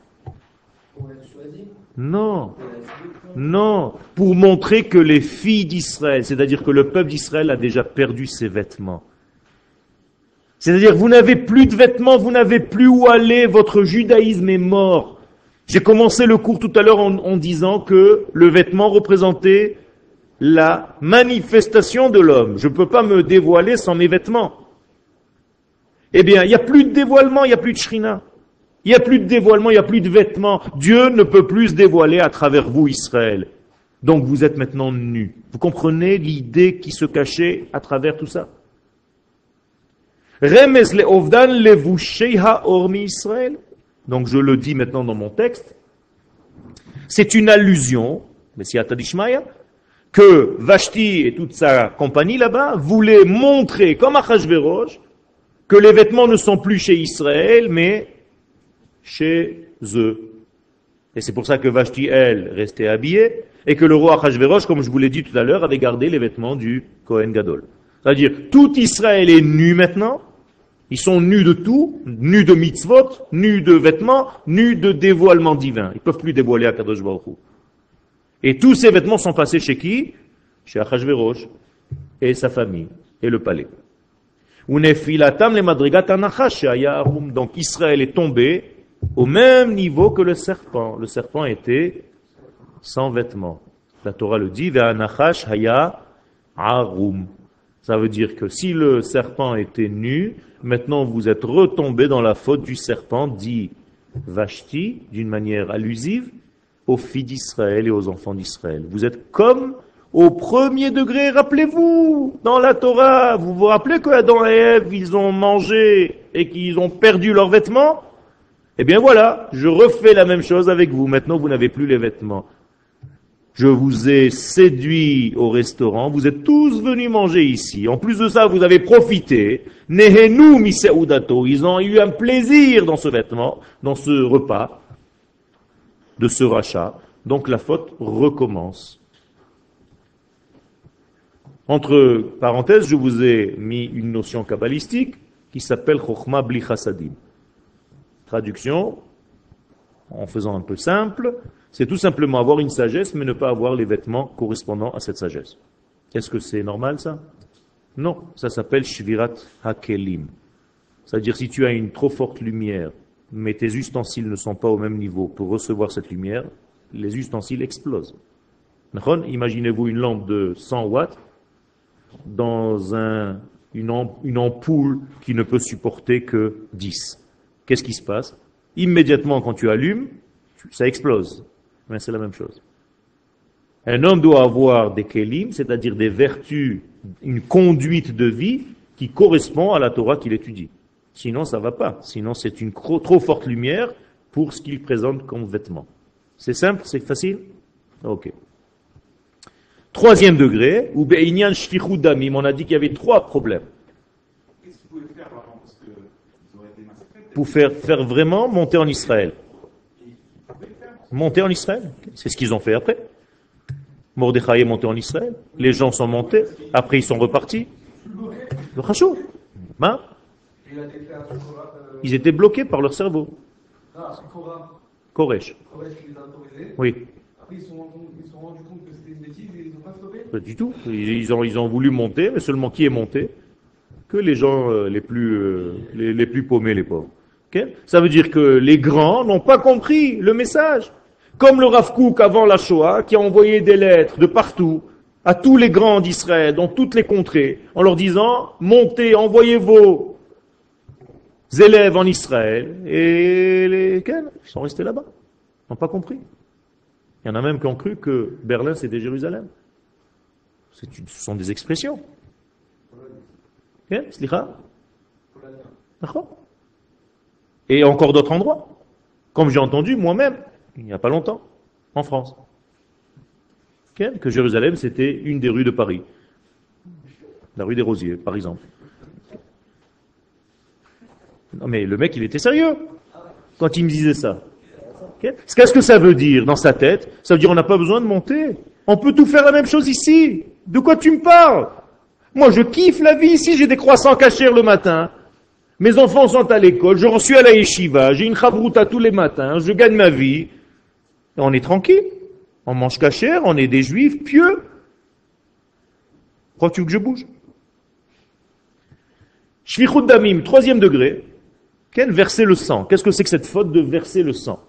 Non. Non. Pour montrer que les filles d'Israël, c'est-à-dire que le peuple d'Israël a déjà perdu ses vêtements. C'est-à-dire vous n'avez plus de vêtements, vous n'avez plus où aller, votre judaïsme est mort. J'ai commencé le cours tout à l'heure en, en disant que le vêtement représentait la manifestation de l'homme. Je ne peux pas me dévoiler sans mes vêtements. Eh bien, il n'y a plus de dévoilement, il n'y a plus de shrina. Il n'y a plus de dévoilement, il n'y a plus de vêtements. Dieu ne peut plus se dévoiler à travers vous, Israël. Donc vous êtes maintenant nus. Vous comprenez l'idée qui se cachait à travers tout ça? Remez le ovdan levushei haor mi Israël. Donc je le dis maintenant dans mon texte. C'est une allusion, Messiah Tadishmaya, que Vashti et toute sa compagnie là-bas voulaient montrer, comme Achashverosh, que les vêtements ne sont plus chez Israël, mais chez eux. Et c'est pour ça que Vashti, elle, restait habillée, et que le roi Achashverosh, comme je vous l'ai dit tout à l'heure, avait gardé les vêtements du Kohen Gadol. C'est-à-dire, tout Israël est nu maintenant, Ils sont nus de tout, nus de mitzvot, nus de vêtements, nus de dévoilement divin. Ils ne peuvent plus dévoiler à Kadosh Baruch Hu. Et tous ces vêtements sont passés chez qui? Chez Achashverosh et sa famille et le palais. Donc Israël est tombé au même niveau que le serpent. Le serpent était sans vêtements. La Torah le dit, Ve'anachash haya arum. Ça veut dire que si le serpent était nu, maintenant vous êtes retombé dans la faute du serpent, dit Vashti, d'une manière allusive, aux filles d'Israël et aux enfants d'Israël. Vous êtes comme au premier degré, rappelez-vous, dans la Torah, vous vous rappelez que Adam et Ève, ils ont mangé et qu'ils ont perdu leurs vêtements? Eh bien voilà, je refais la même chose avec vous. Maintenant, vous n'avez plus les vêtements. Je vous ai séduit au restaurant, vous êtes tous venus manger ici. En plus de ça, vous avez profité. Nehenu miseudato, ils ont eu un plaisir dans ce vêtement, dans ce repas, de ce rachat. Donc la faute recommence. Entre parenthèses, je vous ai mis une notion kabbalistique qui s'appelle Chochma bli chassadim. Traduction, en faisant un peu simple, c'est tout simplement avoir une sagesse, mais ne pas avoir les vêtements correspondant à cette sagesse. Est-ce que c'est normal ça? Non, ça s'appelle Shvirat Hakelim. C'est-à-dire si tu as une trop forte lumière, mais tes ustensiles ne sont pas au même niveau pour recevoir cette lumière, les ustensiles explosent. Imaginez-vous une lampe de cent watts dans un, une, amp, une ampoule qui ne peut supporter que dix. Qu'est-ce qui se passe? Immédiatement quand tu allumes, ça explose. Mais c'est la même chose. Un homme doit avoir des kelim, c'est-à-dire des vertus, une conduite de vie qui correspond à la Torah qu'il étudie. Sinon, ça ne va pas. Sinon, c'est une trop, trop forte lumière pour ce qu'il présente comme vêtement. C'est simple? C'est facile? Ok. Troisième degré, ou be'inyan shtichut damim, on a dit qu'il y avait trois problèmes. Qu'est-ce que vous pouvez faire vraiment? Parce que vous aurez été massacrés. Pour faire, faire vraiment monter en Israël. Monter en Israël. C'est ce qu'ils ont fait après. Mordechai est monté en Israël. Les gens sont montés. Après, ils sont repartis. Le chachou. Hein? Ils étaient bloqués par leur cerveau. Koresh. Oui. Après, ils se sont, ils sont rendus compte que c'était une bêtise et ils n'ont pas stoppé? Pas du tout. Ils ont, ils ont voulu monter, mais seulement qui est monté? Que les gens euh, les, plus, euh, les, les plus paumés, les pauvres. Okay? Ça veut dire que les grands n'ont pas compris le message. Comme le Rav Kook avant la Shoah, qui a envoyé des lettres de partout, à tous les grands d'Israël, dans toutes les contrées, en leur disant, montez, envoyez vos élèves en Israël, et les Ken sont restés là-bas. Ils n'ont pas compris. Il y en a même qui ont cru que Berlin c'était Jérusalem. C'est une, ce sont des expressions. Okay? Slicha? D'accord? Et encore d'autres endroits. Comme j'ai entendu moi-même, il n'y a pas longtemps, en France. Okay? Que Jérusalem, c'était une des rues de Paris. La rue des Rosiers, par exemple. Non mais le mec, il était sérieux quand il me disait ça. Okay? Qu'est-ce que ça veut dire dans sa tête? Ça veut dire on n'a pas besoin de monter. On peut tout faire la même chose ici. De quoi tu me parles? Moi, je kiffe la vie ici. J'ai des croissants cachers le matin. Mes enfants sont à l'école, je suis à la yeshiva, j'ai une chabrouta tous les matins, je gagne ma vie. Et on est tranquille. On mange cachère, on est des juifs pieux. Crois-tu que je bouge? Shvichut damim, troisième degré. Quel verser le sang? Qu'est-ce que c'est que cette faute de verser le sang?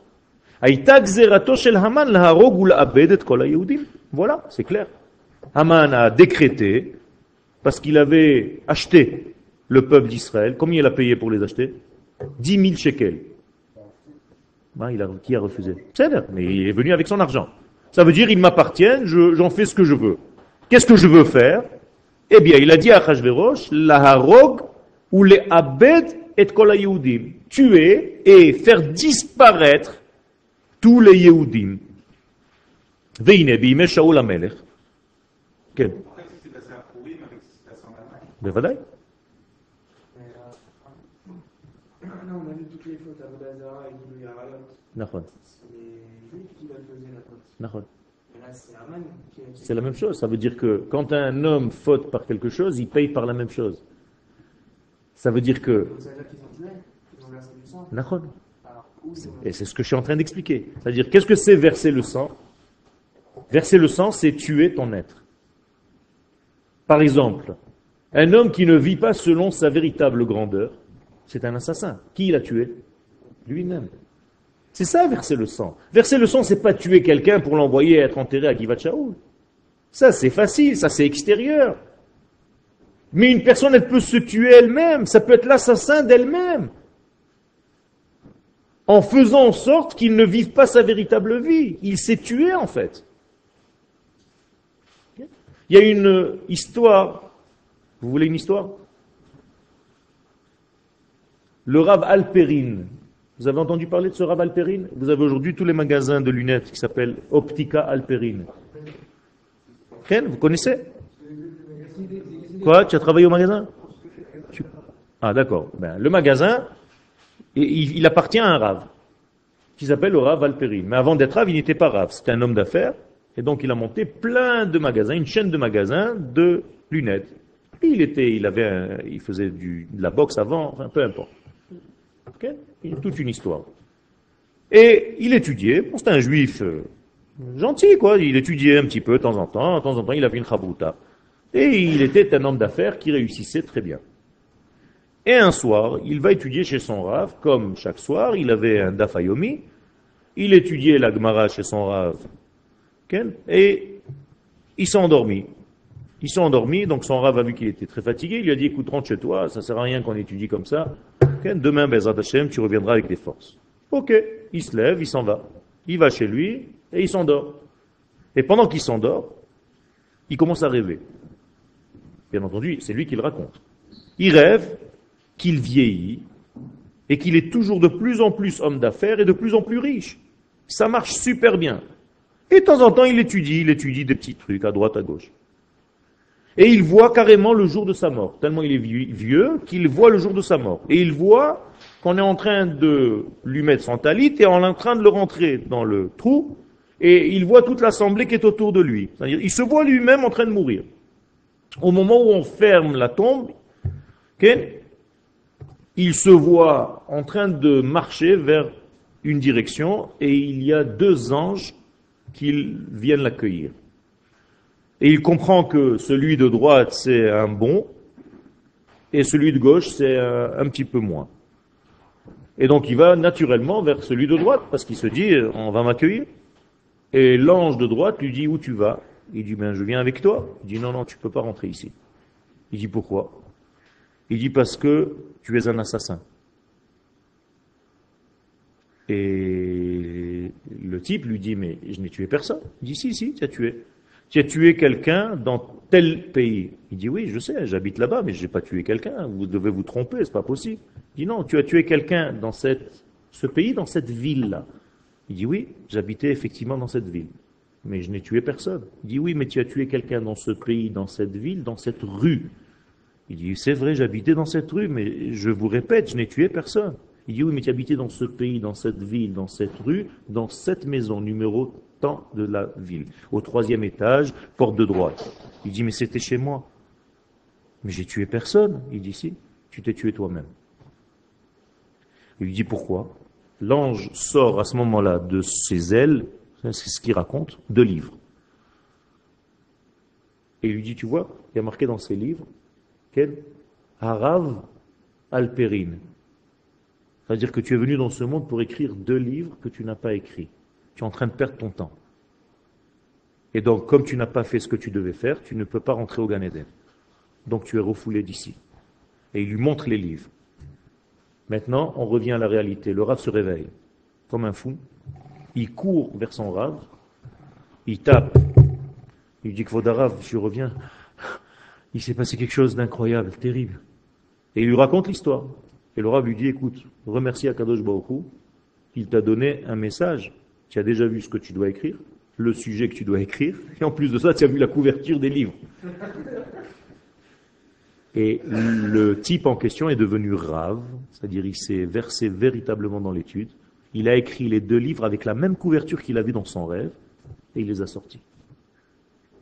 Voilà, c'est clair. Haman a décrété, parce qu'il avait acheté le peuple d'Israël. Combien il a payé pour les acheter? Dix mille shekels. Ben, il a, qui a refusé? C'est vrai, mais il est venu avec son argent. Ça veut dire, ils m'appartiennent, je, j'en fais ce que je veux. Qu'est-ce que je veux faire? Eh bien, il a dit à Achashverosh, la harog ou les abed et kol ha-Yehudim. Tuer et faire disparaître tous les Yehudim. Veine b'imei Shaoul HaMelech. Quel? Après, ce qui s'est passé à Purim avec ce qui s'est passé en Allemagne. Bevadaï. Là, on a vu toutes les fautes à Vodazara et Gilou Yarayot. Nachon. C'est les Juifs qui veulent poser la faute. Nachon. Mais là, c'est Haman qui a... C'est la même chose. Ça veut dire que quand un homme faute par quelque chose, il paye par la même chose. Ça veut dire que... Ça veut dire qu'ils ont tué, ils ont versé du sang. Nachon. Alors, où ils ont Et c'est ce que je suis en train d'expliquer. C'est-à-dire, qu'est-ce que c'est verser le sang? Verser le sang, c'est tuer ton être. Par exemple, un homme qui ne vit pas selon sa véritable grandeur, c'est un assassin. Qui l'a tué? Lui-même. C'est ça, verser le sang. Verser le sang, c'est pas tuer quelqu'un pour l'envoyer être enterré à Givat Shaul. Ça, c'est facile, ça, c'est extérieur. Mais une personne, elle peut se tuer elle-même. Ça peut être l'assassin d'elle-même. En faisant en sorte qu'il ne vive pas sa véritable vie. Il s'est tué, en fait. Il y a une histoire. Vous voulez une histoire? Le Rav Alperin. Vous avez entendu parler de ce Rav Alperin? Vous avez aujourd'hui tous les magasins de lunettes qui s'appellent Optica Alperin. Ken, vous connaissez? Quoi? Tu as travaillé au magasin? Tu... Ah, d'accord. Ben, le magasin, il, il appartient à un Rav qui s'appelle le Rav Alperin. Mais avant d'être Rav, il n'était pas Rav. C'était un homme d'affaires. Et donc, il a monté plein de magasins, une chaîne de magasins de lunettes. Et il était, il avait, un, il faisait du, de la boxe avant, enfin, peu importe. Okay? Toute une histoire. Et il étudiait, bon, c'était un juif euh, gentil, quoi. Il étudiait un petit peu de temps en temps, de temps en temps, il avait une chabouta. Et il était un homme d'affaires qui réussissait très bien. Et un soir, il va étudier chez son Rav, comme chaque soir, il avait un Daf Yomi, il étudiait la Gemara chez son Rav, okay? Et il s'est endormi. Il s'est endormi, donc son Rav a vu qu'il était très fatigué, il lui a dit, écoute, rentre chez toi, ça sert à rien qu'on étudie comme ça. Okay? Demain, Bezrat Hashem, tu reviendras avec des forces. Ok, il se lève, il s'en va. Il va chez lui, et il s'endort. Et pendant qu'il s'endort, il commence à rêver. Bien entendu, c'est lui qui le raconte. Il rêve qu'il vieillit, et qu'il est toujours de plus en plus homme d'affaires et de plus en plus riche. Ça marche super bien. Et de temps en temps, il étudie, il étudie des petits trucs à droite, à gauche. Et il voit carrément le jour de sa mort. Tellement il est vieux qu'il voit le jour de sa mort. Et il voit qu'on est en train de lui mettre son talit et on est en train de le rentrer dans le trou. Et il voit toute l'assemblée qui est autour de lui. C'est-à-dire, il se voit lui-même en train de mourir. Au moment où on ferme la tombe, okay, il se voit en train de marcher vers une direction et il y a deux anges qui viennent l'accueillir. Et il comprend que celui de droite, c'est un bon, et celui de gauche, c'est un, un petit peu moins. Et donc il va naturellement vers celui de droite, parce qu'il se dit, on va m'accueillir. Et l'ange de droite lui dit, où tu vas? Il dit, ben je viens avec toi. Il dit, non, non, tu ne peux pas rentrer ici. Il dit, pourquoi? Il dit, parce que tu es un assassin. Et le type lui dit, mais je n'ai tué personne. Il dit, si, si, tu as tué. Tu as tué quelqu'un dans tel pays. Il dit, oui, je sais, j'habite là-bas, mais je n'ai pas tué quelqu'un. Vous devez vous tromper, c'est pas possible. Il dit, non, tu as tué quelqu'un dans cette, ce pays, dans cette ville-là. Il dit, oui, j'habitais effectivement dans cette ville. Mais je n'ai tué personne. Il dit, oui, mais tu as tué quelqu'un dans ce pays, dans cette ville, dans cette rue. Il dit, c'est vrai, j'habitais dans cette rue, mais je vous répète, je n'ai tué personne. Il dit, oui, mais tu habitais dans ce pays, dans cette ville, dans cette rue, dans cette maison, numéro tant de la ville. Au troisième étage, porte de droite. Il dit, mais c'était chez moi. Mais j'ai tué personne. Il dit, si, tu t'es tué toi-même. Il lui dit, pourquoi? L'ange sort à ce moment-là de ses ailes, c'est ce qu'il raconte, deux livres. Et il lui dit, tu vois, il y a marqué dans ces livres, quel Harav Alperin. C'est-à-dire que tu es venu dans ce monde pour écrire deux livres que tu n'as pas écrits. Tu es en train de perdre ton temps. Et donc, comme tu n'as pas fait ce que tu devais faire, tu ne peux pas rentrer au Gan Eden. Donc, tu es refoulé d'ici. Et il lui montre les livres. Maintenant, on revient à la réalité. Le Rav se réveille, comme un fou. Il court vers son Rav. Il tape. Il dit que Rav, je reviens. Il s'est passé quelque chose d'incroyable, terrible. Et il lui raconte l'histoire. Et le Rav lui dit, écoute, remercie Akadosh Baruch Hu. Il t'a donné un message. Tu as déjà vu ce que tu dois écrire, le sujet que tu dois écrire, et en plus de ça, tu as vu la couverture des livres. Et le type en question est devenu Rav, c'est-à-dire il s'est versé véritablement dans l'étude. Il a écrit les deux livres avec la même couverture qu'il a vue dans son rêve, et il les a sortis.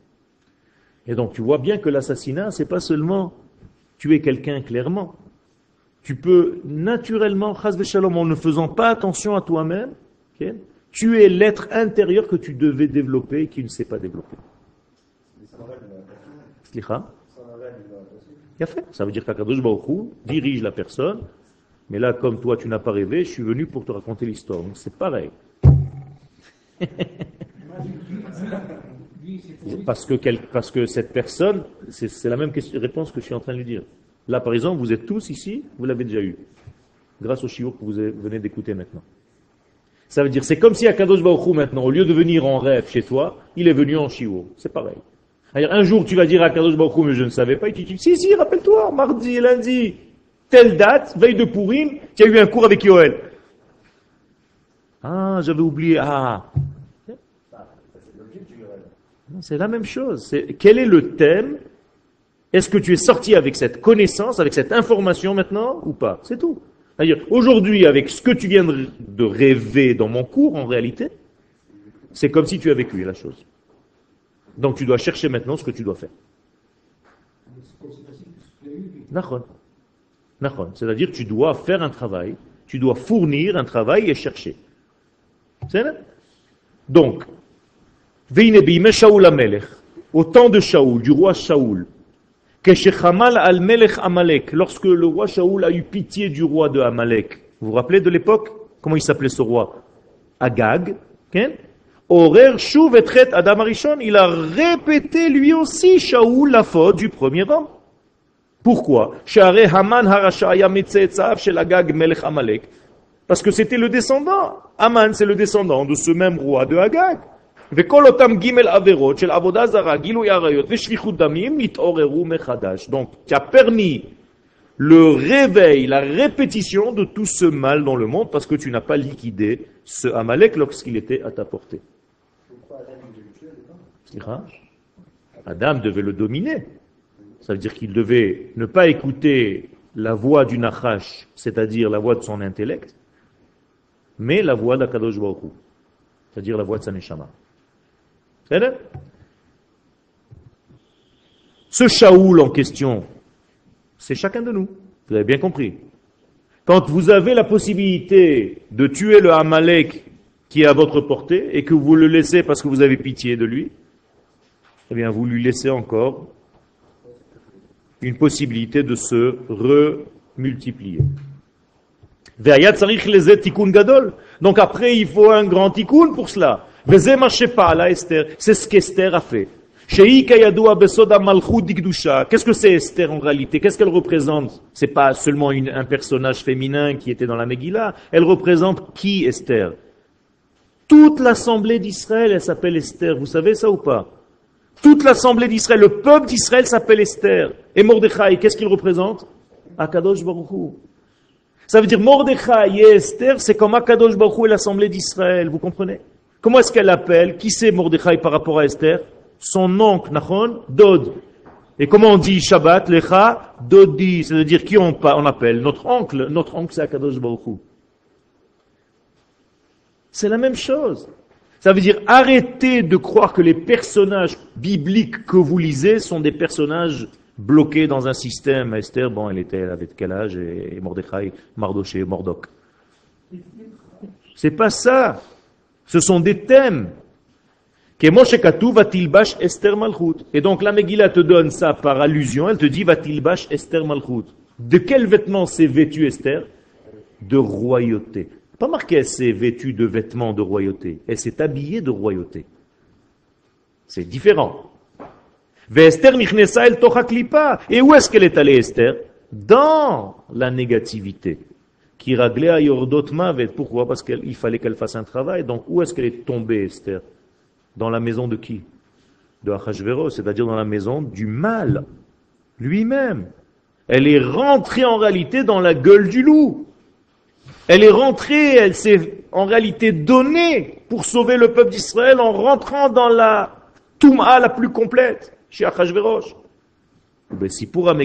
Et donc tu vois bien que l'assassinat, c'est pas seulement tuer quelqu'un clairement, tu peux naturellement, chas v'shalom, en ne faisant pas attention à toi-même, okay, tu es l'être intérieur que tu devais développer et qui ne s'est pas développé. Ça veut dire qu'Akadosh Baruch Hu dirige la personne, mais là, comme toi, tu n'as pas rêvé, je suis venu pour te raconter l'histoire. Donc c'est pareil. parce, que quel, parce que cette personne, c'est, c'est la même question, réponse que je suis en train de lui dire. Là, par exemple, vous êtes tous ici, vous l'avez déjà eu, grâce au shiur que vous venez d'écouter maintenant. Ça veut dire, c'est comme si Akadosh Baruch Hu maintenant, au lieu de venir en rêve chez toi, il est venu en shiur. C'est pareil. Alors, un jour, tu vas dire à Akadosh Baruch Hu, mais je ne savais pas, et tu dis, si, si, rappelle-toi, mardi, lundi, telle date, veille de Purim, tu as eu un cours avec Yoel. Ah, j'avais oublié, ah. C'est la même chose. C'est, quel est le thème? Est-ce que tu es sorti avec cette connaissance, avec cette information maintenant, ou pas? C'est tout. C'est-à-dire, aujourd'hui, avec ce que tu viens de, de rêver dans mon cours, en réalité, c'est comme si tu as vécu la chose. Donc tu dois chercher maintenant ce que tu dois faire. Nachon. Nachon. C'est-à-dire, tu dois faire un travail, tu dois fournir un travail et chercher. C'est ça? Donc, Veine bime Shaul Amelech, au temps de Shaul, du roi Shaul, Keshechamal al Melech Amalek, lorsque le roi Shaul a eu pitié du roi de Amalek. Vous vous rappelez de l'époque? Comment il s'appelait ce roi? Agag. Okay? Orer Shuv etret Adam Arishon, il a répété lui aussi, Shaul, la faute du premier homme. Pourquoi? Share Haman harasha aya mitzetzav shel Agag Melech Amalek. Parce que c'était le descendant. Haman, c'est le descendant de ce même roi de Agag. Donc, qui a permis le réveil, la répétition de tout ce mal dans le monde parce que tu n'as pas liquidé ce Amalek lorsqu'il était à ta portée. Adam devait le dominer. Ça veut dire qu'il devait ne pas écouter la voix du Nachash, c'est-à-dire la voix de son intellect, mais la voix d'Akadosh Baruch Hu, c'est-à-dire la voix de sa Neshama. Ce Shaoul en question, c'est chacun de nous. Vous avez bien compris. Quand vous avez la possibilité de tuer le Amalek qui est à votre portée et que vous le laissez parce que vous avez pitié de lui, eh bien vous lui laissez encore une possibilité de se remultiplier. Donc après, il faut un grand tikkun pour cela. C'est ce qu'Esther a fait. Qu'est-ce que c'est Esther en réalité? Qu'est-ce qu'elle représente? C'est pas seulement une, un personnage féminin qui était dans la Megillah. Elle représente qui, Esther? Toute l'assemblée d'Israël, elle s'appelle Esther. Vous savez ça ou pas? Toute l'assemblée d'Israël, le peuple d'Israël s'appelle Esther. Et Mordechai, qu'est-ce qu'il représente? Akadosh Baruch Hu. Ça veut dire Mordechai et Esther, c'est comme Akadosh Baruch Hu et l'assemblée d'Israël. Vous comprenez? Comment est-ce qu'elle l'appelle? Qui c'est Mordechai par rapport à Esther? Son oncle, Nachon, Dod. Et comment on dit Shabbat, Lecha, Dodi? C'est-à-dire qui on, on appelle? Notre oncle. Notre oncle, c'est Akadosh Baruch Hu. C'est la même chose. Ça veut dire arrêtez de croire que les personnages bibliques que vous lisez sont des personnages bloqués dans un système. Esther, bon, elle était, elle avait quel âge? Et Mordechai, Mardoché, Mordok. C'est pas ça. Ce sont des thèmes. Et donc la Megillah te donne ça par allusion, elle te dit Vatilbash Esther Malchut. De quel vêtement s'est vêtue Esther? De royauté. Pas marqué elle s'est vêtue de vêtements de royauté, elle s'est habillée de royauté. C'est différent. Et où est-ce qu'elle est allée Esther? Dans la négativité. Pourquoi? Parce qu'il fallait qu'elle fasse un travail. Donc où est-ce qu'elle est tombée Esther? Dans la maison de qui? De Achashverosh, c'est-à-dire dans la maison du mal lui-même. Elle est rentrée en réalité dans la gueule du loup. Elle est rentrée, elle s'est en réalité donnée pour sauver le peuple d'Israël en rentrant dans la Touma la plus complète, chez Achashverosh. C'est pour ça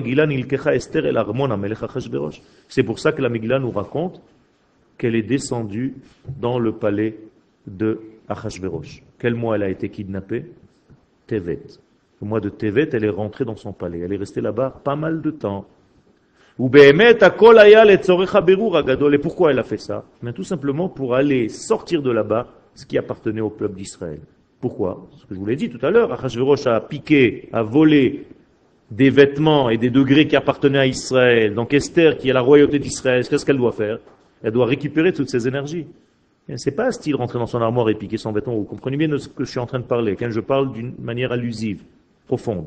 que la Megillah nous raconte qu'elle est descendue dans le palais de Achashverosh. Quel mois elle a été kidnappée? Tevet. Au mois de Tevet, elle est rentrée dans son palais. Elle est restée là-bas pas mal de temps. Ou behemet hakol haya letzorech haberur hagadol. Et pourquoi elle a fait ça? Mais tout simplement pour aller sortir de là-bas ce qui appartenait au peuple d'Israël. Pourquoi? Ce que je vous l'ai dit tout à l'heure, Achashverosh a piqué, a volé des vêtements et des degrés qui appartenaient à Israël. Donc Esther, qui est la royauté d'Israël, qu'est-ce qu'elle doit faire? Elle doit récupérer toutes ces énergies. C'est pas un style rentrer dans son armoire et piquer son vêtement. Vous comprenez bien de ce que je suis en train de parler, quand je parle d'une manière allusive, profonde.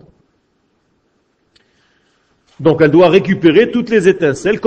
Donc elle doit récupérer toutes les étincelles.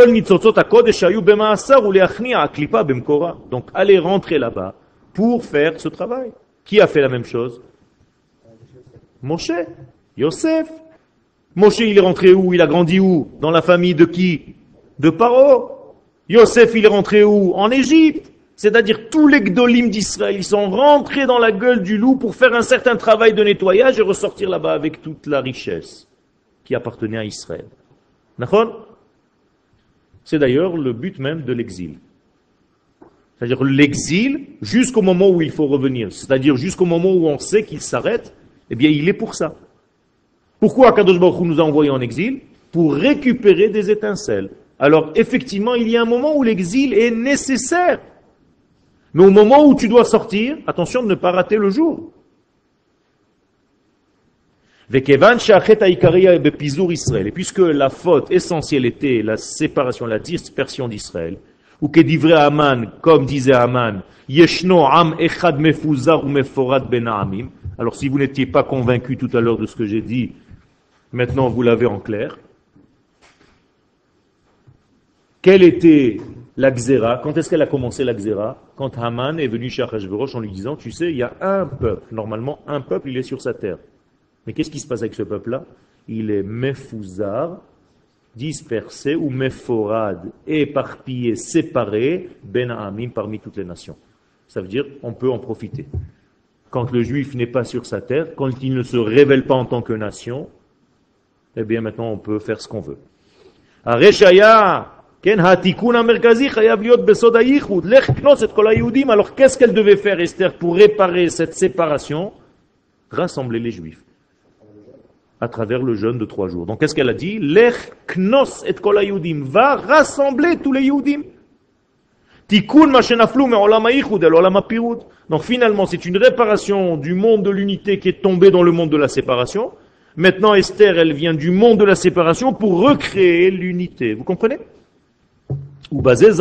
Donc aller rentrer là-bas pour faire ce travail. Qui a fait la même chose? Moshe, Yosef. Moshe, il est rentré où? Il a grandi où? Dans la famille de qui? De Paro. Yosef, il est rentré où? En Égypte. C'est-à-dire tous les gdolim d'Israël, ils sont rentrés dans la gueule du loup pour faire un certain travail de nettoyage et ressortir là-bas avec toute la richesse qui appartenait à Israël. D'accord? C'est d'ailleurs le but même de l'exil. C'est-à-dire l'exil jusqu'au moment où il faut revenir. C'est-à-dire jusqu'au moment où on sait qu'il s'arrête, eh bien il est pour ça. Pourquoi Kadosh Baruch Hu nous a envoyés en exil? Pour récupérer des étincelles. Alors effectivement, il y a un moment où l'exil est nécessaire. Mais au moment où tu dois sortir, attention de ne pas rater le jour. Et puisque la faute essentielle était la séparation, la dispersion d'Israël, ou que d'ivrer Aman, comme disait Aman, Yeshno am echad mefuzar ou meforad ben ha'amim. Alors si vous n'étiez pas convaincu tout à l'heure de ce que j'ai dit, maintenant vous l'avez en clair. Quelle était la Xéra? Quand est-ce qu'elle a commencé la Xéra? Quand Haman est venu chez Achashverosh en lui disant, tu sais, il y a un peuple, normalement un peuple, il est sur sa terre. Mais qu'est-ce qui se passe avec ce peuple-là? Il est mefouzar, dispersé, ou meforad, éparpillé, séparé, ben ha'amim, parmi toutes les nations. Ça veut dire, on peut en profiter. Quand le juif n'est pas sur sa terre, quand il ne se révèle pas en tant que nation, eh bien maintenant on peut faire ce qu'on veut. Areshaya, alors qu'est-ce qu'elle devait faire, Esther, pour réparer cette séparation? Rassembler les Juifs à travers le jeûne de trois jours. Donc qu'est-ce qu'elle a dit? Lech knos et kol haYehudim, va rassembler tous les Yehudim. Tikun ma shenaflu me'olam ha'ichud el olam ha'pirud. Donc finalement, c'est une réparation du monde de l'unité qui est tombé dans le monde de la séparation. Maintenant, Esther, elle vient du monde de la séparation pour recréer l'unité. Vous comprenez? Et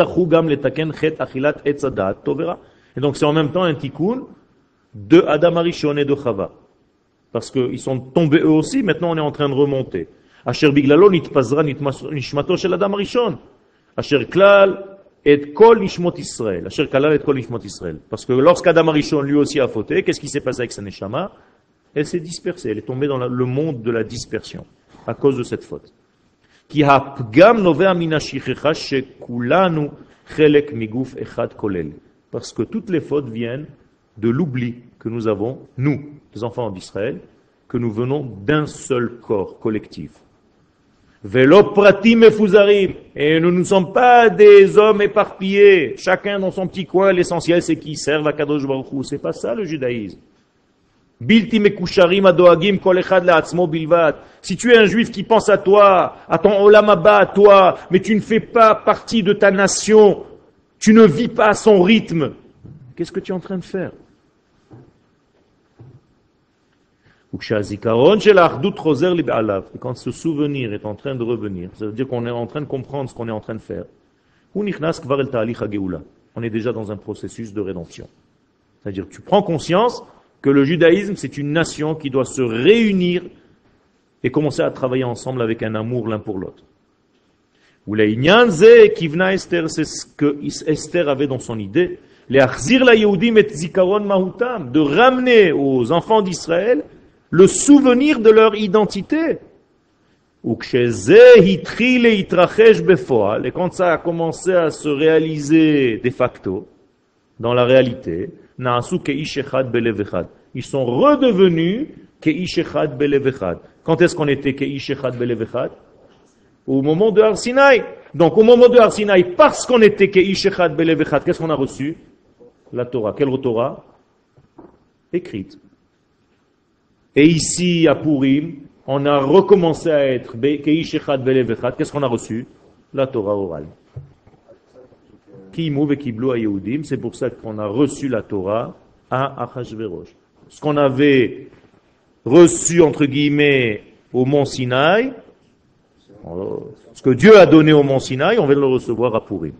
donc c'est en même temps un tikkun de Adam Arishon et de Chava. Parce qu'ils sont tombés eux aussi, maintenant on est en train de remonter. Asher biglalo nitpazra nishmato shel Adam Arishon. Asher klal et kol nishmot Israël. Asher klal et kol nishmot Israël. Parce que lorsqu'Adam Arishon lui aussi a fauté, qu'est-ce qui s'est passé avec sa neshama? Elle s'est dispersée, elle est tombée dans le monde de la dispersion à cause de cette faute. Parce que toutes les fautes viennent de l'oubli que nous avons, nous, les enfants d'Israël, que nous venons d'un seul corps collectif. Et nous ne sommes pas des hommes éparpillés, chacun dans son petit coin, l'essentiel c'est qu'ils servent à Kadosh Baruch Hu. C'est pas ça le judaïsme. Si tu es un juif qui pense à toi, à ton olam haba, à toi, mais tu ne fais pas partie de ta nation, tu ne vis pas à son rythme, qu'est-ce que tu es en train de faire? Et quand ce souvenir est en train de revenir, ça veut dire qu'on est en train de comprendre ce qu'on est en train de faire, on est déjà dans un processus de rédemption. C'est-à-dire tu prends conscience que le judaïsme, c'est une nation qui doit se réunir et commencer à travailler ensemble avec un amour l'un pour l'autre. C'est ce que Esther avait dans son idée, de ramener aux enfants d'Israël le souvenir de leur identité. Et quand ça a commencé à se réaliser de facto, dans la réalité, ils sont redevenus Keish Echad Belev Echad. Quand est-ce qu'on était Keish Echad Belev Echad? Au moment de Har Sinaï. Donc au moment de Har Sinaï, parce qu'on était Keish Echad Belev Echad, qu'est-ce qu'on a reçu? La Torah. Quelle Torah? Écrite. Et ici, à Purim, on a recommencé à être Keish Echad Belev Echad. Qu'est-ce qu'on a reçu? La Torah orale. Ki mouve ki blou Yehudim, c'est pour ça qu'on a reçu la Torah à Achashverosh. Ce qu'on avait reçu, entre guillemets, au mont Sinaï, ce que Dieu a donné au mont Sinaï, on va le recevoir à Purim.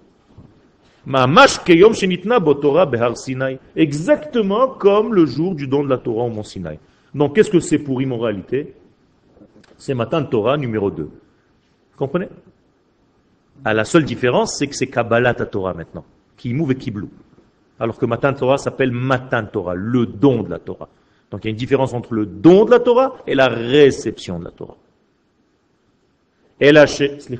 Exactement comme le jour du don de la Torah au mont Sinaï. Donc, qu'est-ce que c'est Purim en réalité? C'est Matan Torah numéro deux. Vous comprenez? Ah, la seule différence, c'est que c'est Kabbalat Torah maintenant. Qui mouve et qui blou. Alors que Matan Torah s'appelle Matan Torah, le don de la Torah. Donc il y a une différence entre le don de la Torah et la réception de la Torah. Et la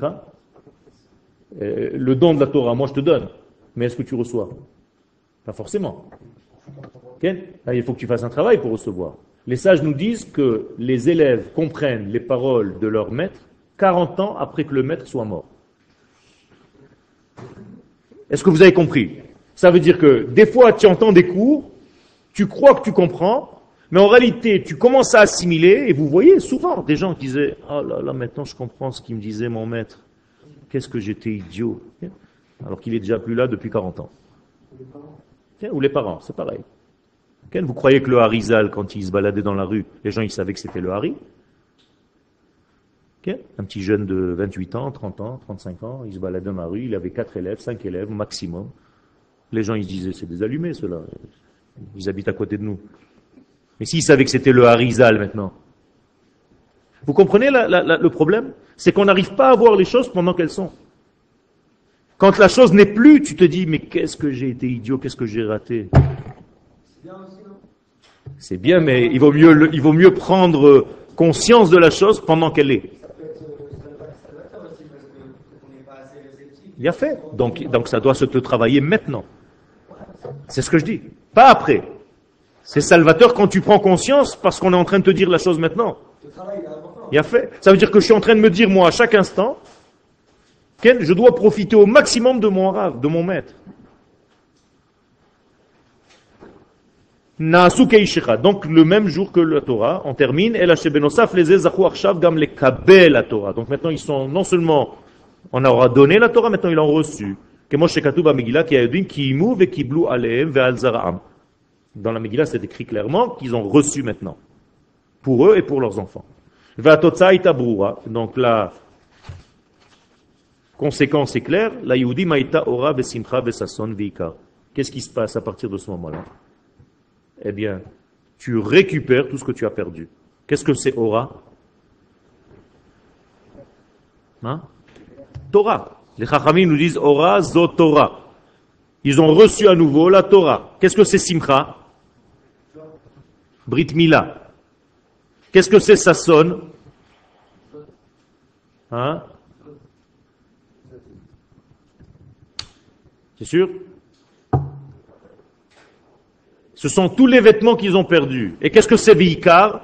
euh, le don de la Torah, moi je te donne, mais est-ce que tu reçois? Pas forcément. Okay? Là, il faut que tu fasses un travail pour recevoir. Les sages nous disent que les élèves comprennent les paroles de leur maître quarante ans après que le maître soit mort. Est-ce que vous avez compris? Ça veut dire que des fois tu entends des cours, tu crois que tu comprends, mais en réalité tu commences à assimiler, et vous voyez souvent des gens qui disaient « Oh là là, maintenant je comprends ce qu'il me disait mon maître. Qu'est-ce que j'étais idiot !» Alors qu'il est déjà plus là depuis quarante ans. Ou les parents, c'est pareil. Vous croyez que le Harizal, quand il se baladait dans la rue, les gens ils savaient que c'était le Hari? Un petit jeune de vingt-huit ans, trente ans, trente-cinq ans, il se baladait dans la rue, il avait quatre élèves, cinq élèves maximum. Les gens ils se disaient, c'est des allumés ceux-là, ils habitent à côté de nous. Mais s'ils savaient que c'était le Harizal maintenant. Vous comprenez la, la, la, le problème? C'est qu'on n'arrive pas à voir les choses pendant qu'elles sont. Quand la chose n'est plus, tu te dis, mais qu'est-ce que j'ai été idiot, qu'est-ce que j'ai raté? C'est bien aussi, non? C'est bien, mais il vaut mieux, il vaut mieux prendre conscience de la chose pendant qu'elle est. Il a fait. Donc, donc ça doit se te travailler maintenant. C'est ce que je dis. Pas après. C'est salvateur quand tu prends conscience parce qu'on est en train de te dire la chose maintenant. Il a fait. Ça veut dire que je suis en train de me dire, moi, à chaque instant, que je dois profiter au maximum de mon rave, de mon maître. Donc le même jour que la Torah, on termine. Donc maintenant ils sont non seulement on aura donné la Torah, maintenant ils l'ont reçue. Dans la Megillah, c'est écrit clairement qu'ils ont reçu maintenant, pour eux et pour leurs enfants. Donc la conséquence est claire. La Yehudi ma'ita ora besimcha besason veikar. Qu'est-ce qui se passe à partir de ce moment-là? Eh bien, tu récupères tout ce que tu as perdu. Qu'est-ce que c'est ora? Hein? Torah. Les Chachamim nous disent ora zo Torah. Ils ont reçu à nouveau la Torah. Qu'est-ce que c'est simcha? Brit Mila. Qu'est-ce que c'est Sasson? Hein? C'est sûr? Ce sont tous les vêtements qu'ils ont perdus. Et qu'est-ce que c'est Biikar?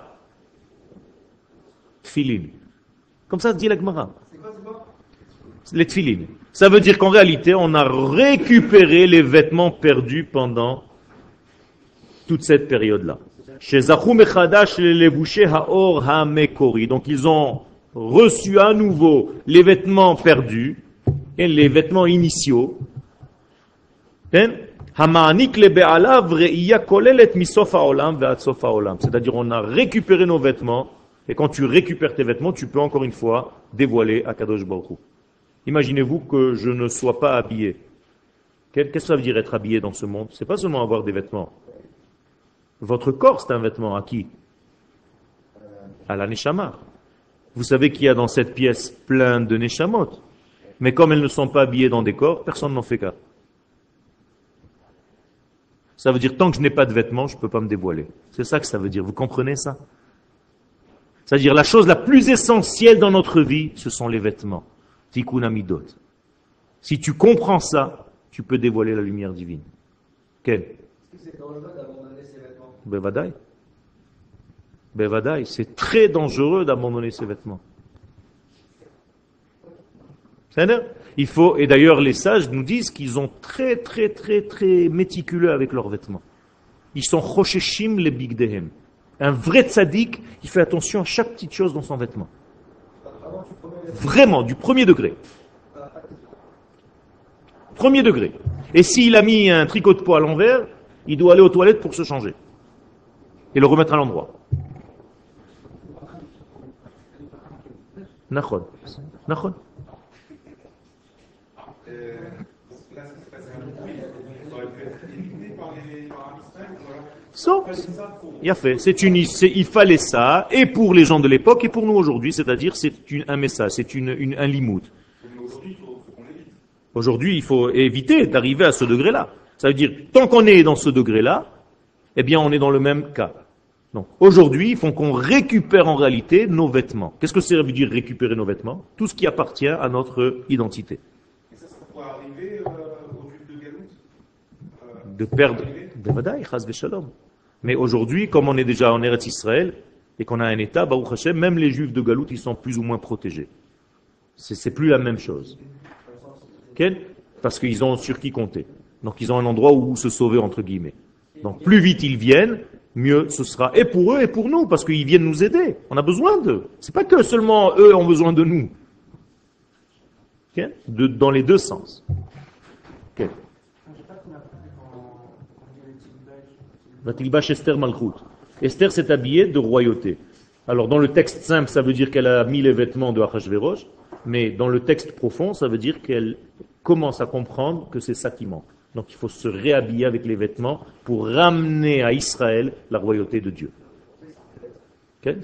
Tfilin. Comme ça se dit la Gemara. Les tfilin. Ça veut dire qu'en réalité, on a récupéré les vêtements perdus pendant toute cette période-là. Donc ils ont reçu à nouveau les vêtements perdus, et les vêtements initiaux. C'est-à-dire on a récupéré nos vêtements, et quand tu récupères tes vêtements, tu peux encore une fois dévoiler à Kadosh Baruch Hu. Imaginez-vous que je ne sois pas habillé. Qu'est-ce que ça veut dire être habillé dans ce monde? C'est pas seulement avoir des vêtements. Votre corps, c'est un vêtement à qui? À la Neshama. Vous savez qu'il y a dans cette pièce plein de Neshamot. Mais comme elles ne sont pas habillées dans des corps, personne n'en fait cas. Ça veut dire tant que je n'ai pas de vêtements, je ne peux pas me dévoiler. C'est ça que ça veut dire. Vous comprenez ça? C'est-à-dire la chose la plus essentielle dans notre vie, ce sont les vêtements. Tikkun Amidot. Si tu comprends ça, tu peux dévoiler la lumière divine. Quel? Est-ce que c'est dangereux d'abandonner ses vêtements? Bevadaï. Bevadaï. C'est très dangereux d'abandonner ses vêtements. C'est-à-dire, il faut, et d'ailleurs les sages nous disent qu'ils sont très très très très méticuleux avec leurs vêtements. Ils sont chosheshim les bigdehem. Un vrai tzaddik, il fait attention à chaque petite chose dans son vêtement. Vraiment, du premier degré. Premier degré. Et s'il a mis un tricot de peau à l'envers, il doit aller aux toilettes pour se changer. Et le remettre à l'endroit. Nachon. Nachon. Euh, là, ça se passe un bruit. Ça aurait pu être éliminé par les par Israël, voilà. So, il a fait. C'est une, c'est, il fallait ça, et pour les gens de l'époque, et pour nous aujourd'hui, c'est-à-dire c'est une, un message, c'est une, une, un limoud. Mais aujourd'hui, il faut, faut qu'on l'évite. Aujourd'hui, il faut éviter d'arriver à ce degré-là. Ça veut dire, tant qu'on est dans ce degré-là, eh bien, on est dans le même cas. Donc, aujourd'hui, il faut qu'on récupère en réalité nos vêtements. Qu'est-ce que ça veut dire récupérer nos vêtements? Tout ce qui appartient à notre identité. Et ça, ça pourrait arriver euh, aux Juifs de Galout euh, De perdre. arriver Bevadaï, chas v'shalom. Mais aujourd'hui, comme on est déjà en Eretz Israël, et qu'on a un État, Baruch Hashem, même les Juifs de Galout, ils sont plus ou moins protégés. C'est, c'est plus la même chose. Okay? Parce qu'ils ont sur qui compter. Donc ils ont un endroit où se sauver, entre guillemets. Donc plus vite ils viennent, mieux ce sera. Et pour eux et pour nous, parce qu'ils viennent nous aider. On a besoin d'eux. C'est pas que seulement eux ont besoin de nous. Okay? De, dans les deux sens. Okay. Vatlibash Esther Malchut. Esther s'est habillée de royauté. Alors dans le texte simple, ça veut dire qu'elle a mis les vêtements de Achashverosh, mais dans le texte profond, ça veut dire qu'elle commence à comprendre que c'est ça qui manque. Donc il faut se réhabiller avec les vêtements pour ramener à Israël la royauté de Dieu. Ok,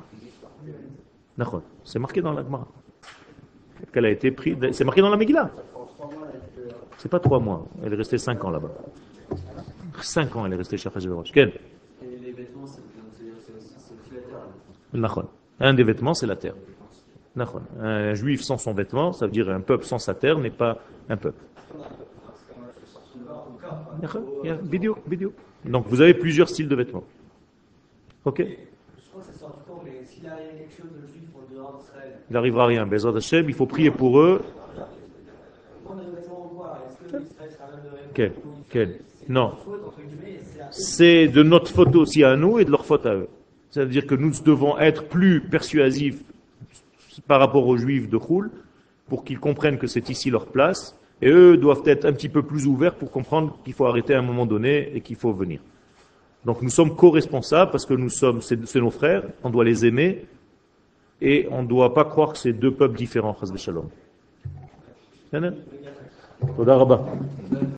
c'est marqué dans la Gemara. Qu'elle a été prise. C'est marqué dans la Megillah. C'est pas trois mois. Elle est restée cinq ans là-bas. Cinq ans elle est restée chez Achashverosh. Et les vêtements, c'est aussi la terre. Un des vêtements, c'est la terre. Un juif sans son vêtement, ça veut dire un peuple sans sa terre n'est pas un peuple. Vidéo, vidéo. Donc vous avez plusieurs styles de vêtements. Ok. Je crois que ça sort du camp, mais s'il arrive quelque chose de juif en dehors d'Israël. Il n'arrivera rien. Bezrat Hashem, il faut prier pour eux. On a des vêtements en bois, est-ce que l'Israël sera même de Quel Quel Non. faute, entre guillemets, c'est C'est de notre faute aussi à nous et de leur faute à eux. Ça veut dire que nous devons être plus persuasifs par rapport aux juifs de Khoul pour qu'ils comprennent que c'est ici leur place. Et eux doivent être un petit peu plus ouverts pour comprendre qu'il faut arrêter à un moment donné et qu'il faut venir. Donc nous sommes co-responsables parce que nous sommes, c'est, c'est nos frères, on doit les aimer et on ne doit pas croire que c'est deux peuples différents. Chas v'shalom. Toda rabba.